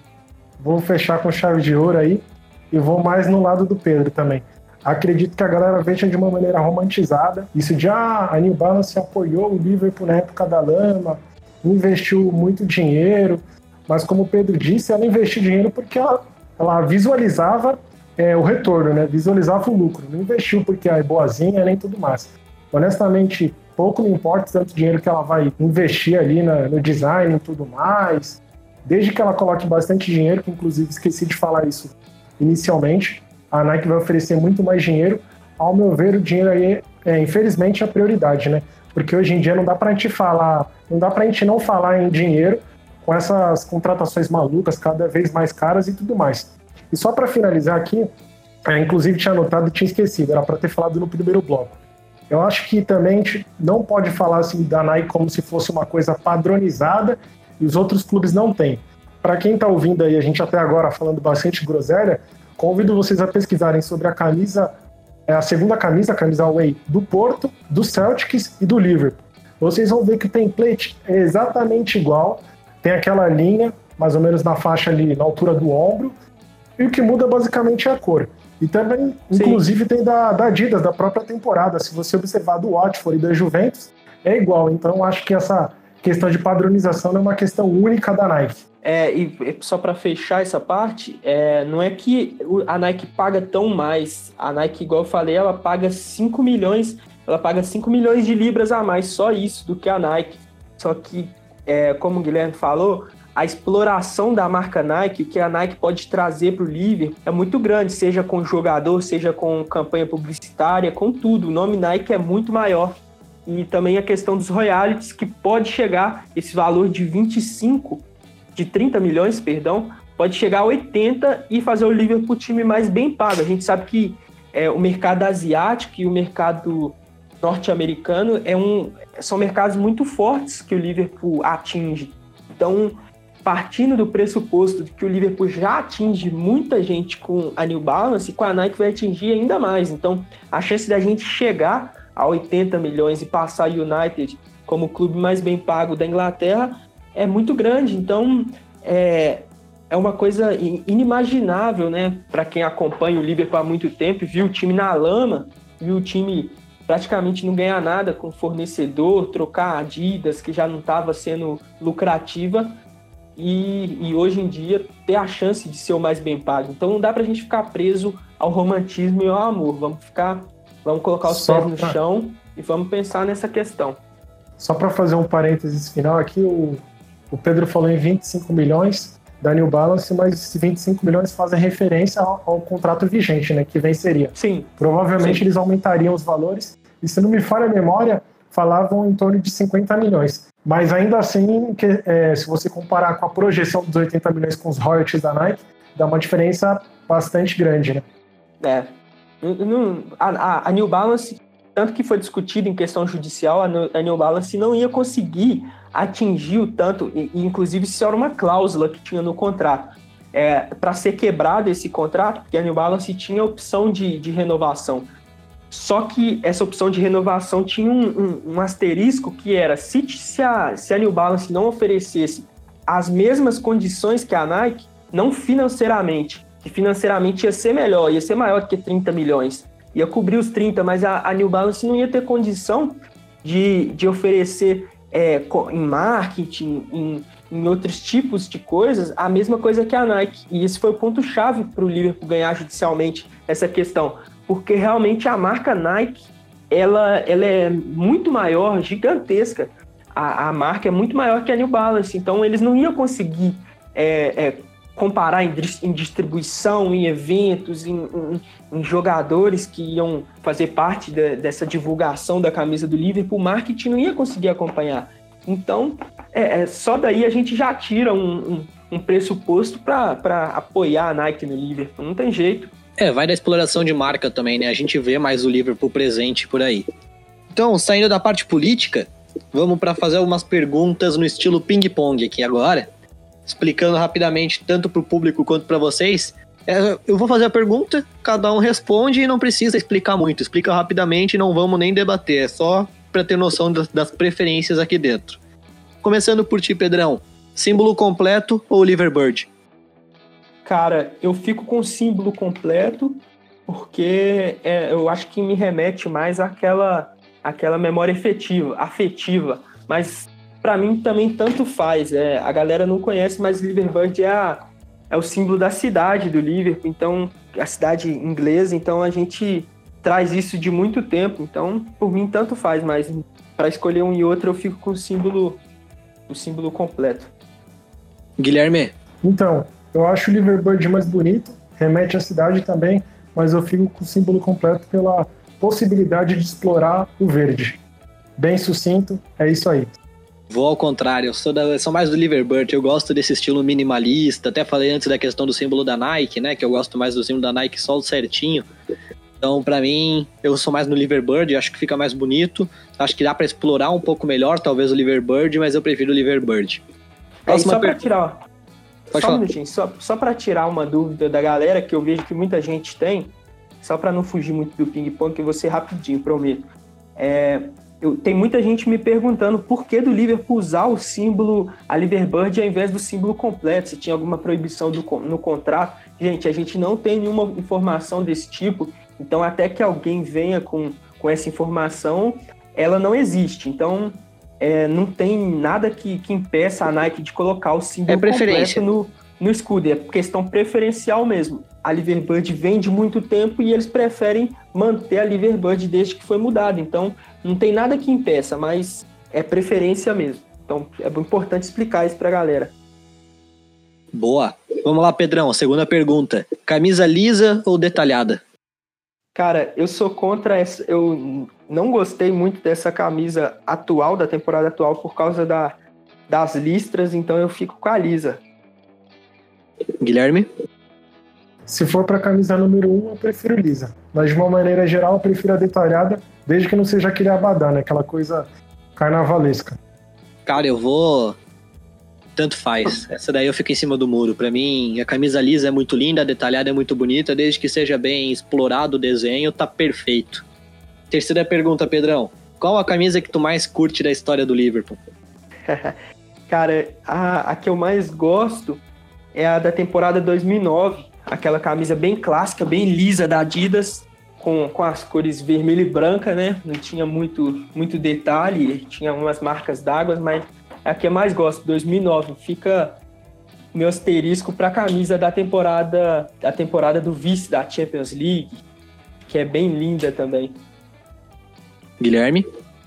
Vou fechar com chave de ouro aí e vou mais no lado do Pedro também. Acredito que a galera veja de uma maneira romantizada. Isso de, ah, a New Balance apoiou o Liverpool na época da lama, investiu muito dinheiro, mas como o Pedro disse, ela investiu dinheiro porque ela, ela visualizava é, o retorno, né? Visualizava o lucro. Não investiu porque é boazinha nem tudo mais. Honestamente, pouco me importa tanto dinheiro que ela vai investir ali na, no design e tudo mais. Desde que ela coloque bastante dinheiro, que inclusive esqueci de falar isso inicialmente, a Nike vai oferecer muito mais dinheiro. Ao meu ver, o dinheiro aí é, infelizmente, a prioridade, né? Porque hoje em dia não dá pra gente falar, não dá pra gente não falar em dinheiro com essas contratações malucas, cada vez mais caras e tudo mais. E só para finalizar aqui, é, inclusive tinha anotado e tinha esquecido, era para ter falado no primeiro bloco. Eu acho que também a gente não pode falar assim da Nike como se fosse uma coisa padronizada e os outros clubes não têm. Para quem está ouvindo aí, a gente até agora falando bastante groselha, convido vocês a pesquisarem sobre a camisa, a segunda camisa, a camisa away do Porto, do Celtics e do Liverpool. Vocês vão ver que o template é exatamente igual, tem aquela linha, mais ou menos na faixa ali, na altura do ombro, e o que muda basicamente é a cor. E também, Sim. inclusive, tem da, da Adidas, da própria temporada. Se você observar do Watford e da Juventus, é igual. Então, acho que essa questão de padronização não é uma questão única da Nike. É, e só para fechar essa parte, é, não é que a Nike paga tão mais. A Nike, igual eu falei, ela paga cinco milhões, ela paga cinco milhões de libras a mais, só isso, do que a Nike. Só que, é, como o Guilherme falou, a exploração da marca Nike, o que a Nike pode trazer para o Liverpool é muito grande, seja com jogador, seja com campanha publicitária, com tudo. O nome Nike é muito maior. E também a questão dos royalties, que pode chegar, esse valor de vinte e cinco, de trinta milhões, perdão, pode chegar a oitenta e fazer o Liverpool time mais bem pago. A gente sabe que é, o mercado asiático e o mercado norte-americano é um, são mercados muito fortes que o Liverpool atinge. Então, partindo do pressuposto de que o Liverpool já atinge muita gente com a New Balance, com a Nike vai atingir ainda mais. Então, a chance da gente chegar a oitenta milhões e passar o United como o clube mais bem pago da Inglaterra é muito grande. Então, é, é uma coisa inimaginável, né? Para quem acompanha o Liverpool há muito tempo, viu o time na lama, viu o time praticamente não ganhar nada com fornecedor, trocar Adidas, que já não estava sendo lucrativa, e, e hoje em dia ter a chance de ser o mais bem pago. Então não dá pra gente ficar preso ao romantismo e ao amor. Vamos ficar, vamos colocar os Só pés no pra... chão e vamos pensar nessa questão. Só para fazer um parênteses final aqui, o, o Pedro falou em vinte e cinco milhões da New Balance, mas esses vinte e cinco milhões fazem referência ao, ao contrato vigente, né, que venceria. Sim. Provavelmente Sim. eles aumentariam os valores, e se não me falha a memória, falavam em torno de cinquenta milhões. Mas ainda assim, que, é, se você comparar com a projeção dos oitenta milhões com os royalties da Nike, dá uma diferença bastante grande, né? É. A, a New Balance, tanto que foi discutido em questão judicial, a New Balance não ia conseguir atingir o tanto, e inclusive isso era uma cláusula que tinha no contrato, é, para ser quebrado esse contrato, porque a New Balance tinha a opção de, de renovação. Só que essa opção de renovação tinha um, um, um asterisco que era, se, se, a, se a New Balance não oferecesse as mesmas condições que a Nike, não financeiramente, que financeiramente ia ser melhor, ia ser maior do que trinta milhões, ia cobrir os trinta, mas a, a New Balance não ia ter condição de, de oferecer é, em marketing, em, em outros tipos de coisas, a mesma coisa que a Nike. E esse foi o ponto-chave para o Liverpool ganhar judicialmente essa questão, porque realmente a marca Nike, ela, ela é muito maior, gigantesca. A, a marca é muito maior que a New Balance, então eles não iam conseguir é, é, comparar em, em distribuição, em eventos, em, em, em jogadores que iam fazer parte de, dessa divulgação da camisa do Liverpool. O marketing não ia conseguir acompanhar. Então, é, é, só daí a gente já tira um, um, um pressuposto para apoiar a Nike no Liverpool. Não tem jeito. É, vai da exploração de marca também, né? A gente vê mais o Liverpool presente por aí. Então, saindo da parte política, vamos para fazer algumas perguntas no estilo ping-pong aqui agora, explicando rapidamente tanto para o público quanto para vocês. É, eu vou fazer a pergunta, cada um responde e não precisa explicar muito. Explica rapidamente e não vamos nem debater, é só para ter noção das, das preferências aqui dentro. Começando por ti, Pedrão. Símbolo completo ou Liverbird? Cara, eu fico com o símbolo completo porque é, eu acho que me remete mais àquela, àquela memória efetiva, afetiva. Mas para mim também tanto faz. É, a galera não conhece, mas Liverbird é, a, é o símbolo da cidade do Liverpool, então, a cidade inglesa. Então a gente traz isso de muito tempo. Então, por mim, tanto faz, mas para escolher um e outro eu fico com o símbolo, o símbolo completo. Guilherme? Então, eu acho o Liverbird mais bonito, remete à cidade também, mas eu fico com o símbolo completo pela possibilidade de explorar o verde. Bem sucinto, é isso aí. Vou ao contrário, eu sou, da, eu sou mais do Liverbird, eu gosto desse estilo minimalista, até falei antes da questão do símbolo da Nike, né, que eu gosto mais do símbolo da Nike só certinho. Então, pra mim, eu sou mais no Liverbird, acho que fica mais bonito, acho que dá pra explorar um pouco melhor, talvez, o Liverbird, mas eu prefiro o Liverbird. É, e só pra tirar... Pode só falar. um minutinho, só, só para tirar uma dúvida da galera, que eu vejo que muita gente tem, só para não fugir muito do ping-pong, que eu vou ser rapidinho, prometo. É, eu, tem muita gente me perguntando por que do Liverpool usar o símbolo, a Liverbird, ao invés do símbolo completo, se tinha alguma proibição do, no contrato. Gente, a gente não tem nenhuma informação desse tipo, então até que alguém venha com, com essa informação, ela não existe. Então... É, não tem nada que, que impeça a Nike de colocar o símbolo é preferência. completo no, no escudo. É questão preferencial mesmo. A Liverbird vem de muito tempo e eles preferem manter a Liverbird desde que foi mudada. Então, não tem nada que impeça, mas é preferência mesmo. Então, é importante explicar isso pra galera. Boa. Vamos lá, Pedrão. Segunda pergunta. Camisa lisa ou detalhada? Cara, eu sou contra essa... Eu não gostei muito dessa camisa atual, da temporada atual, por causa da, das listras, então eu fico com a lisa. Guilherme? Se for para camisa número um, eu prefiro lisa. Mas de uma maneira geral, eu prefiro a detalhada, desde que não seja aquele abadá, né? Aquela coisa carnavalesca. Cara, eu vou... Tanto faz. Essa daí eu fico em cima do muro. Pra mim, a camisa lisa é muito linda, a detalhada é muito bonita, desde que seja bem explorado o desenho, tá perfeito. Terceira pergunta, Pedrão. Qual a camisa que tu mais curte da história do Liverpool? Cara, a, a que eu mais gosto é a da temporada dois mil e nove. Aquela camisa bem clássica, bem lisa da Adidas, com, com as cores vermelho e branca, né? Não tinha muito, muito detalhe, tinha umas marcas d'água, mas é a que eu mais gosto, dois mil e nove. Fica meu asterisco para a camisa da temporada, da temporada do vice da Champions League, que é bem linda também. Guilherme?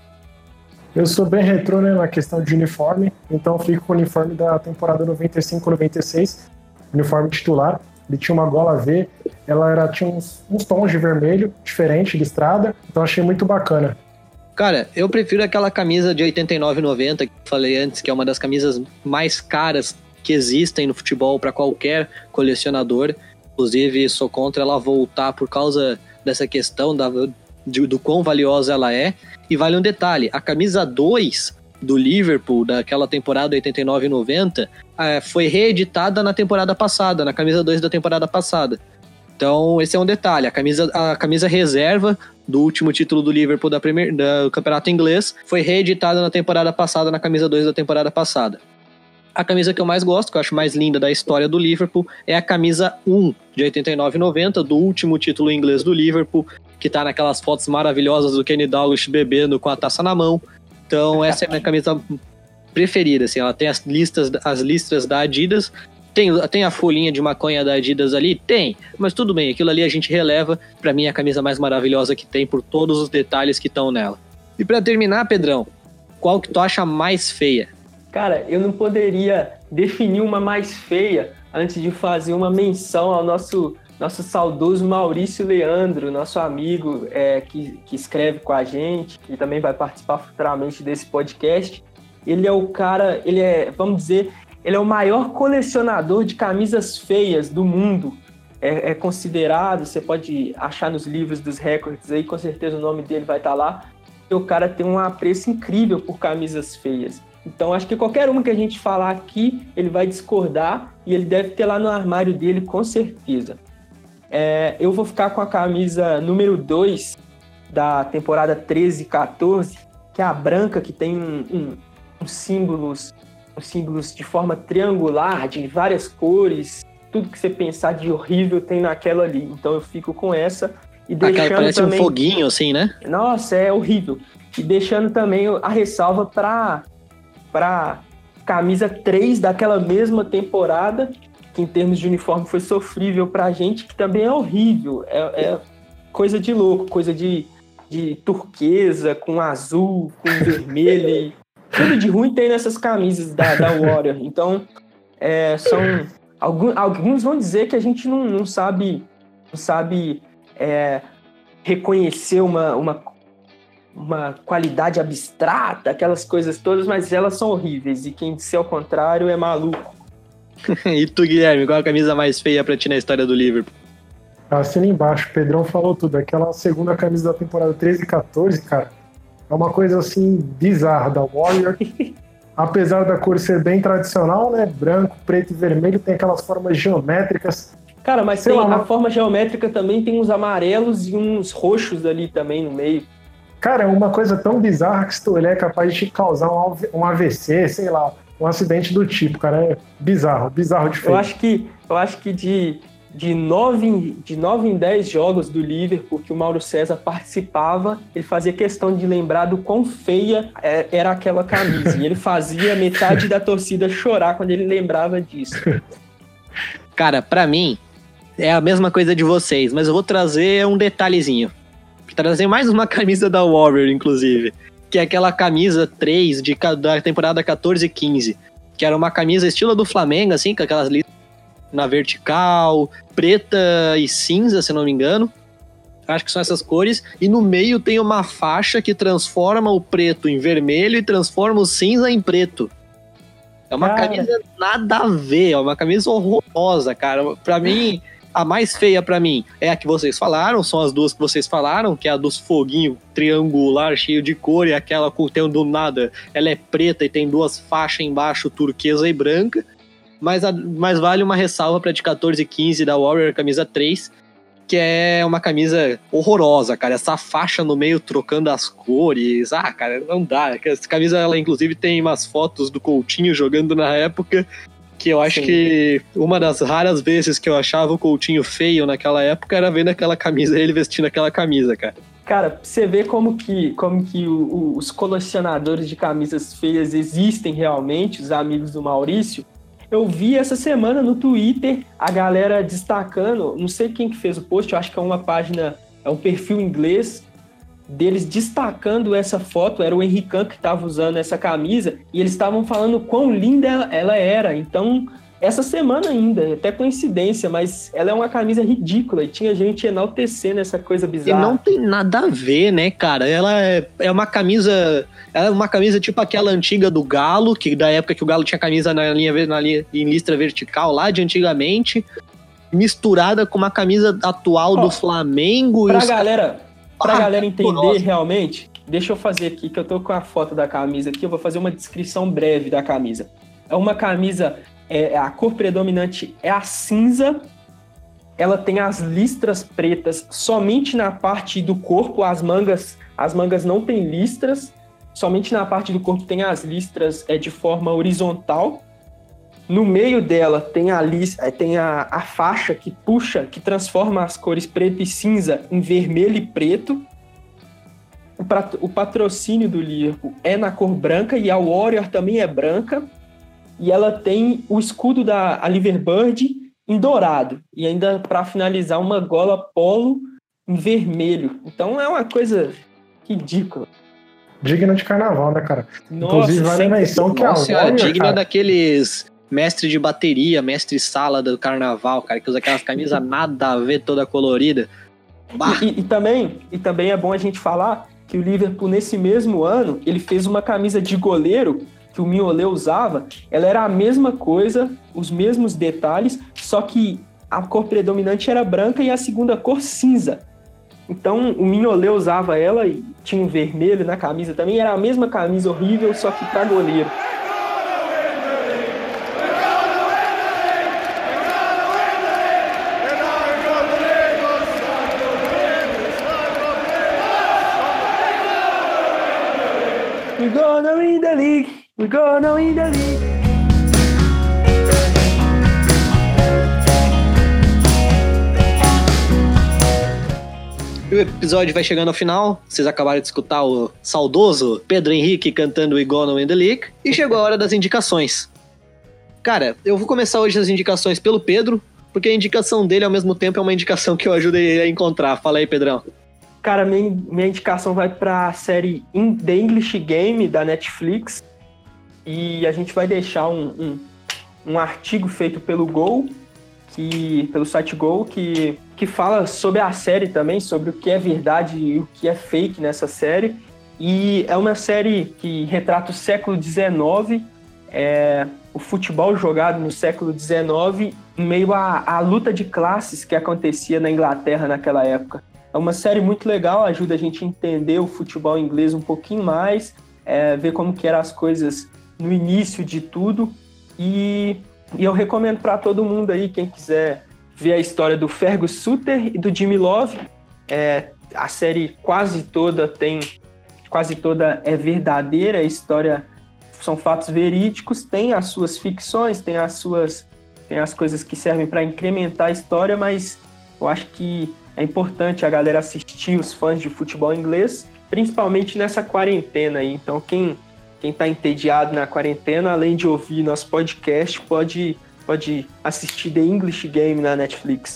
Eu sou bem retrô, né, na questão de uniforme, então fico com o uniforme da temporada noventa e cinco noventa e seis, uniforme titular. Ele tinha uma gola V, ela era, tinha uns, uns tons de vermelho, diferente, listrada, então achei muito bacana. Cara, eu prefiro aquela camisa de oitenta e nove e noventa que eu falei antes, que é uma das camisas mais caras que existem no futebol para qualquer colecionador. Inclusive, sou contra ela voltar por causa dessa questão da, de, do quão valiosa ela é. E vale um detalhe, a camisa dois do Liverpool, daquela temporada oitenta e nove e noventa, é, foi reeditada na temporada passada, na camisa dois da temporada passada. Então, esse é um detalhe. A camisa, a camisa reserva do último título do Liverpool da Premier, do Campeonato Inglês foi reeditada na temporada passada, na camisa dois da temporada passada. A camisa que eu mais gosto, que eu acho mais linda da história do Liverpool, é a camisa um de oitenta e nove e noventa, do último título inglês do Liverpool, que tá naquelas fotos maravilhosas do Kenny Dalglish bebendo com a taça na mão. Então, essa é a minha camisa preferida. Assim, ela tem as, listas, as listras da Adidas. Tem, tem a folhinha de maconha da Adidas ali? Tem, mas tudo bem, aquilo ali a gente releva. Pra mim é a camisa mais maravilhosa que tem, por todos os detalhes que estão nela. E pra terminar, Pedrão, qual que tu acha mais feia? Cara, eu não poderia definir uma mais feia antes de fazer uma menção ao nosso, nosso saudoso Maurício Leandro, nosso amigo é, que, que escreve com a gente, que também vai participar futuramente desse podcast. Ele é o cara, ele é, vamos dizer, ele é o maior colecionador de camisas feias do mundo. É, é considerado, você pode achar nos livros dos recordes aí, com certeza o nome dele vai estar lá. E o cara tem um apreço incrível por camisas feias. Então, acho que qualquer uma que a gente falar aqui, ele vai discordar e ele deve ter lá no armário dele, com certeza. É, eu vou ficar com a camisa número dois da temporada treze e quatorze, que é a branca, que tem um, um, uns símbolos, uns símbolos de forma triangular, de várias cores. Tudo que você pensar de horrível tem naquela ali. Então, eu fico com essa. E deixando Aquela parece também... um foguinho, assim, né? Nossa, é horrível. E deixando também a ressalva para... para camisa três daquela mesma temporada, que em termos de uniforme foi sofrível pra gente, que também é horrível. É, é coisa de louco, coisa de, de turquesa, com azul, com vermelho. E tudo de ruim tem nessas camisas da, da Warrior. Então, é, são... Alguns, alguns vão dizer que a gente não, não sabe, não sabe é, reconhecer uma... uma uma qualidade abstrata, aquelas coisas todas, mas elas são horríveis, e quem disser ao contrário é maluco. E tu, Guilherme, qual a camisa mais feia pra ti na história do Liverpool? Assina embaixo, o Pedrão falou tudo. Aquela segunda camisa da temporada treze e quatorze, cara, é uma coisa assim bizarra da Warrior. Apesar da cor ser bem tradicional, né? Branco, preto e vermelho, tem aquelas formas geométricas. Cara, mas tem, a forma geométrica também tem uns amarelos e uns roxos ali também no meio. Cara, é uma coisa tão bizarra que se tu olhar é capaz de te causar um A V C, sei lá, um acidente do tipo, cara. É bizarro, bizarro de feio. Eu acho que, eu acho que de, de, nove, de nove em dez jogos do Liverpool que o Mauro César participava, ele fazia questão de lembrar do quão feia era aquela camisa. E ele fazia metade da torcida chorar quando ele lembrava disso. Cara, pra mim, é a mesma coisa de vocês, mas eu vou trazer um detalhezinho. Trazer mais uma camisa da Warrior, inclusive, que é aquela camisa três de, da temporada quatorze e quinze, que era uma camisa estilo do Flamengo, assim, com aquelas listas na vertical, preta e cinza, se não me engano. Acho que são essas cores. E no meio tem uma faixa que transforma o preto em vermelho e transforma o cinza em preto. É uma cara, camisa nada a ver, é uma camisa horrorosa, cara. Pra mim... A mais feia pra mim é a que vocês falaram, são as duas que vocês falaram, que é a dos foguinhos triangular, cheio de cor, e aquela com tem do nada, ela é preta e tem duas faixas embaixo, turquesa e branca, mas, a, mas vale uma ressalva pra de quatorze e quinze da Warrior, camisa três, que é uma camisa horrorosa, cara, essa faixa no meio trocando as cores, ah, cara, não dá, essa camisa, ela inclusive tem umas fotos do Coutinho jogando na época, que eu acho Sim. que uma das raras vezes que eu achava o Coutinho feio naquela época era vendo aquela camisa, ele vestindo aquela camisa, cara. Cara, você vê como que, como que o, o, os colecionadores de camisas feias existem realmente, os amigos do Maurício. Eu vi essa semana no Twitter a galera destacando, não sei quem que fez o post, eu acho que é uma página, é um perfil inglês, deles destacando essa foto, era o Henrican que estava usando essa camisa, e eles estavam falando quão linda ela era. Então, essa semana ainda, até coincidência, mas ela é uma camisa ridícula e tinha gente enaltecendo essa coisa bizarra. E não tem nada a ver, né, cara? Ela é, é uma camisa... Ela é uma camisa tipo aquela antiga do Galo, que da época que o Galo tinha camisa na linha, na linha em listra vertical, lá de antigamente, misturada com uma camisa atual Ó, do Flamengo. Pra e os... galera, pra ah, galera entender nossa. realmente, deixa eu fazer aqui, que eu tô com a foto da camisa aqui, eu vou fazer uma descrição breve da camisa. É uma camisa, é, a cor predominante é a cinza, ela tem as listras pretas somente na parte do corpo, as mangas, as mangas não tem listras, somente na parte do corpo tem as listras é, de forma horizontal. No meio dela tem a, tem a, a faixa que puxa, que transforma as cores preto e cinza em vermelho e preto. O, pat, o patrocínio do Liverpool é na cor branca e a Warrior também é branca. E ela tem o escudo da Liverbird em dourado. E ainda, para finalizar, uma gola polo em vermelho. Então é uma coisa ridícula. Digna de carnaval, né, cara? Nossa, Inclusive, vale a menção que a senhora, Warrior, digna cara, daqueles mestre de bateria, mestre sala do carnaval, cara, que usa aquelas camisas nada a ver, toda colorida. E, e, e, também, e também é bom a gente falar que o Liverpool, nesse mesmo ano, ele fez uma camisa de goleiro que o Mignolet usava, ela era a mesma coisa, os mesmos detalhes, só que a cor predominante era branca e a segunda cor cinza. Então, o Mignolet usava ela e tinha um vermelho na camisa também. Era a mesma camisa horrível, só que para goleiro. We're gonna win the league. We're gonna win the league. O episódio vai chegando ao final, vocês acabaram de escutar o saudoso Pedro Henrique cantando We Gonna Win the League, e chegou a hora das indicações. Cara, eu vou começar hoje as indicações pelo Pedro, porque a indicação dele ao mesmo tempo é uma indicação que eu ajudei a encontrar. Fala aí, Pedrão. Cara, minha, minha indicação vai para a série In The English Game da Netflix, e a gente vai deixar um, um, um artigo feito pelo Gol, que, pelo site Gol, que, que fala sobre a série também, sobre o que é verdade e o que é fake nessa série. E é uma série que retrata o século dezenove, é, o futebol jogado no século dezenove, em meio à, à luta de classes que acontecia na Inglaterra naquela época. É uma série muito legal, ajuda a gente a entender o futebol inglês um pouquinho mais, é, ver como que eram as coisas no início de tudo. E... E eu recomendo para todo mundo aí, quem quiser ver a história do Fergus Sutter e do Jimmy Love. É, a série quase toda tem, quase toda é verdadeira, a história são fatos verídicos, tem as suas ficções, tem as suas, tem as coisas que servem para incrementar a história, mas eu acho que é importante a galera assistir, os fãs de futebol inglês, principalmente nessa quarentena aí. Então quem Quem está entediado na quarentena, além de ouvir nosso podcast, pode, pode assistir The English Game na Netflix.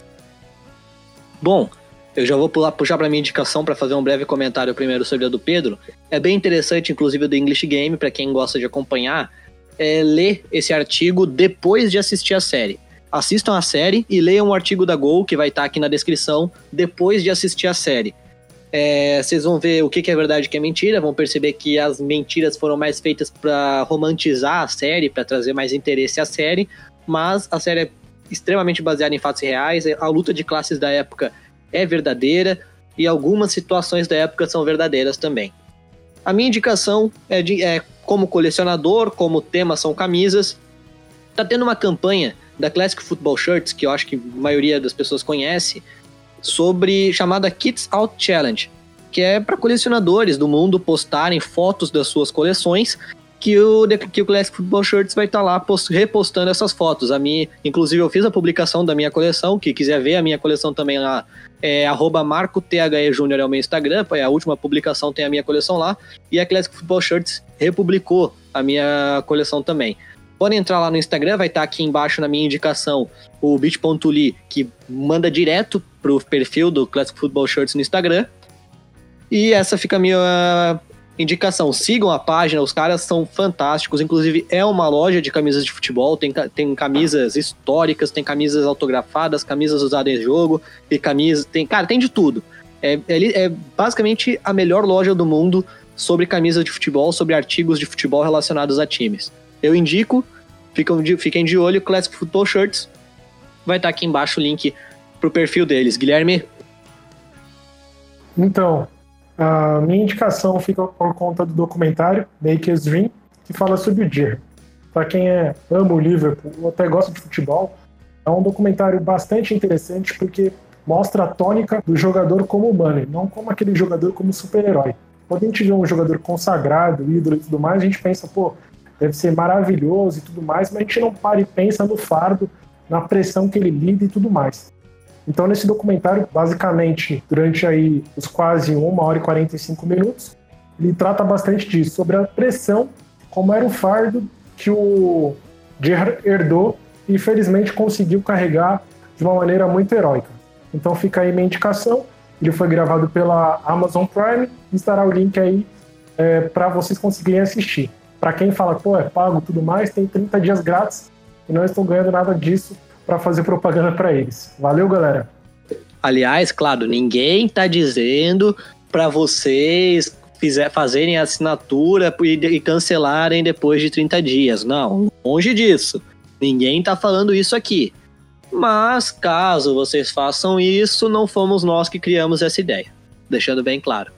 Bom, eu já vou pular, puxar para minha indicação para fazer um breve comentário primeiro sobre a do Pedro. É bem interessante, inclusive, o The English Game, para quem gosta de acompanhar, é ler esse artigo depois de assistir a série. Assistam a série e leiam o artigo da Gol, que vai estar aqui na descrição, depois de assistir a série. É, vocês vão ver o que é verdade e o que é mentira, vão perceber que as mentiras foram mais feitas para romantizar a série, para trazer mais interesse à série, mas a série é extremamente baseada em fatos reais, a luta de classes da época é verdadeira e algumas situações da época são verdadeiras também. A minha indicação é, de, é como colecionador, como tema são camisas. Tá tendo uma campanha da Classic Football Shirts, que eu acho que a maioria das pessoas conhece, sobre chamada Kids Out Challenge, que é para colecionadores do mundo postarem fotos das suas coleções, que o, que o Classic Football Shirts vai estar tá lá post, repostando essas fotos. A minha, inclusive eu fiz a publicação da minha coleção, que quiser ver a minha coleção também lá, é arroba marco T H E Júnior é o meu Instagram, é a última publicação, tem a minha coleção lá, e a Classic Football Shirts republicou a minha coleção também. Podem entrar lá no Instagram, vai estar aqui embaixo na minha indicação o bit ponto l y, que manda direto pro perfil do Classic Football Shirts no Instagram. E essa fica a minha, indicação, sigam a página, os caras são fantásticos, inclusive é uma loja de camisas de futebol, tem, tem camisas históricas, tem camisas autografadas, camisas usadas em jogo, e camisas, tem, cara, tem de tudo. É, é, é basicamente a melhor loja do mundo sobre camisas de futebol, sobre artigos de futebol relacionados a times. Eu indico, fiquem de, fiquem de olho, Classic Football Shirts, vai estar aqui embaixo o link pro perfil deles. Guilherme? Então, a minha indicação fica por conta do documentário Maker's Dream, que fala sobre o Gerrard. Para quem é, ama o Liverpool ou até gosta de futebol, é um documentário bastante interessante porque mostra a tônica do jogador como humano, e não como aquele jogador como super-herói. Quando a gente vê um jogador consagrado, ídolo e tudo mais, a gente pensa, pô, deve ser maravilhoso e tudo mais, mas a gente não para e pensa no fardo, na pressão que ele lida e tudo mais. Então, nesse documentário, basicamente, durante aí os quase uma hora e quarenta e cinco minutos, ele trata bastante disso, sobre a pressão, como era o fardo que o Gerrard herdou e, felizmente, conseguiu carregar de uma maneira muito heróica. Então, fica aí minha indicação. Ele foi gravado pela Amazon Prime e estará o link aí é, para vocês conseguirem assistir. Para quem fala, pô, é pago e tudo mais, tem trinta dias grátis e não estou ganhando nada disso para fazer propaganda para eles. Valeu, galera! Aliás, claro, ninguém tá dizendo para vocês fizer, fazerem a assinatura e, e cancelarem depois de trinta dias. Não, longe disso. Ninguém tá falando isso aqui. Mas, caso vocês façam isso, não fomos nós que criamos essa ideia. Deixando bem claro.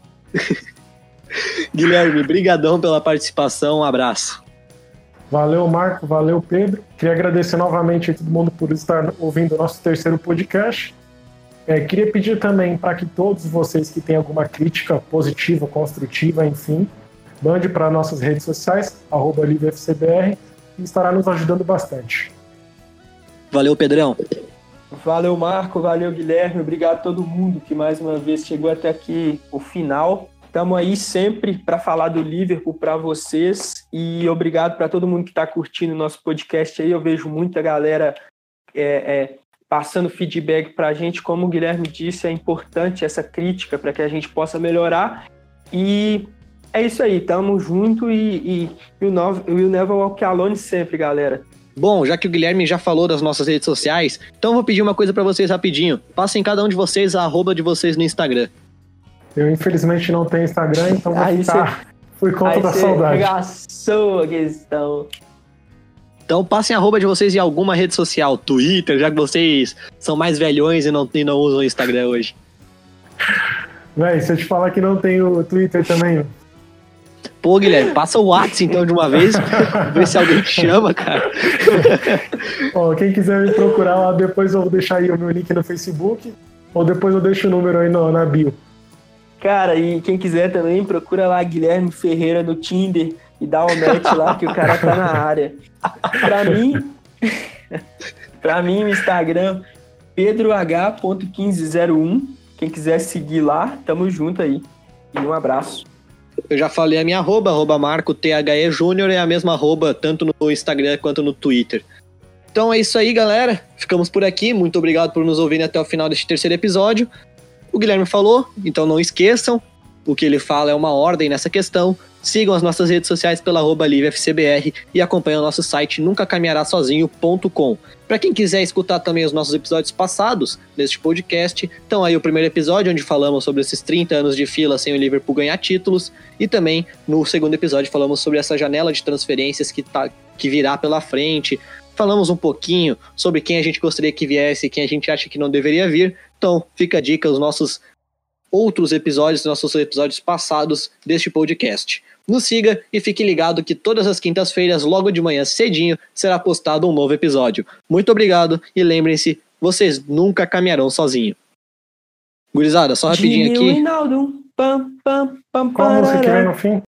Guilherme, brigadão pela participação, um abraço. Valeu, Marco, valeu, Pedro. Queria agradecer novamente a todo mundo por estar ouvindo o nosso terceiro podcast. É, queria pedir também para que todos vocês que têm alguma crítica positiva, construtiva, enfim, mande para nossas redes sociais, arroba livefcbr, e estará nos ajudando bastante. Valeu, Pedrão. Valeu, Marco, valeu, Guilherme, obrigado a todo mundo que mais uma vez chegou até aqui o final. Estamos aí sempre para falar do Liverpool para vocês e obrigado para todo mundo que está curtindo o nosso podcast aí. Eu vejo muita galera é, é, passando feedback para a gente. Como o Guilherme disse, é importante essa crítica para que a gente possa melhorar. E é isso aí, tamo junto e, e, e o Never Walk Alone sempre, galera. Bom, já que o Guilherme já falou das nossas redes sociais, então eu vou pedir uma coisa para vocês rapidinho. Passem cada um de vocês a arroba de vocês no Instagram. Eu, infelizmente, não tenho Instagram, então vou ficar por conta da saudade. Regaçou a questão. Então passem a arroba de vocês em alguma rede social, Twitter, já que vocês são mais velhões e não, e não usam o Instagram hoje. Véi, se eu te falar que não tenho Twitter também... Pô, Guilherme, passa o WhatsApp então de uma vez, ver se alguém te chama, cara. Ó, quem quiser me procurar lá, depois eu vou deixar aí o meu link no Facebook, ou depois eu deixo o número aí no, na bio. Cara, e quem quiser também, procura lá Guilherme Ferreira no Tinder e dá o match lá que o cara tá na área. Pra mim, pra mim, o Instagram, pedro h ponto quinze zero um. Quem quiser seguir lá, tamo junto aí. E um abraço. Eu já falei a minha arroba, arroba Marco T H E Júnior, é a mesma arroba tanto no Instagram quanto no Twitter. Então é isso aí, galera. Ficamos por aqui. Muito obrigado por nos ouvirem até o final deste terceiro episódio. O Guilherme falou, então não esqueçam. O que ele fala é uma ordem nessa questão. Sigam as nossas redes sociais pela arroba livefcbr e acompanhem o nosso site nunca caminhará sozinho ponto com. Para quem quiser escutar também os nossos episódios passados deste podcast, então aí o primeiro episódio onde falamos sobre esses trinta anos de fila sem o Liverpool ganhar títulos, e também no segundo episódio falamos sobre essa janela de transferências que, tá, que virá pela frente. Falamos um pouquinho sobre quem a gente gostaria que viesse e quem a gente acha que não deveria vir. Então fica a dica, os nossos outros episódios, nossos episódios passados deste podcast. Nos siga e fique ligado que todas as quintas-feiras, logo de manhã cedinho, será postado um novo episódio. Muito obrigado e lembrem-se, vocês nunca caminharão sozinho. Gurizada, só rapidinho aqui. Qual música que vem no fim?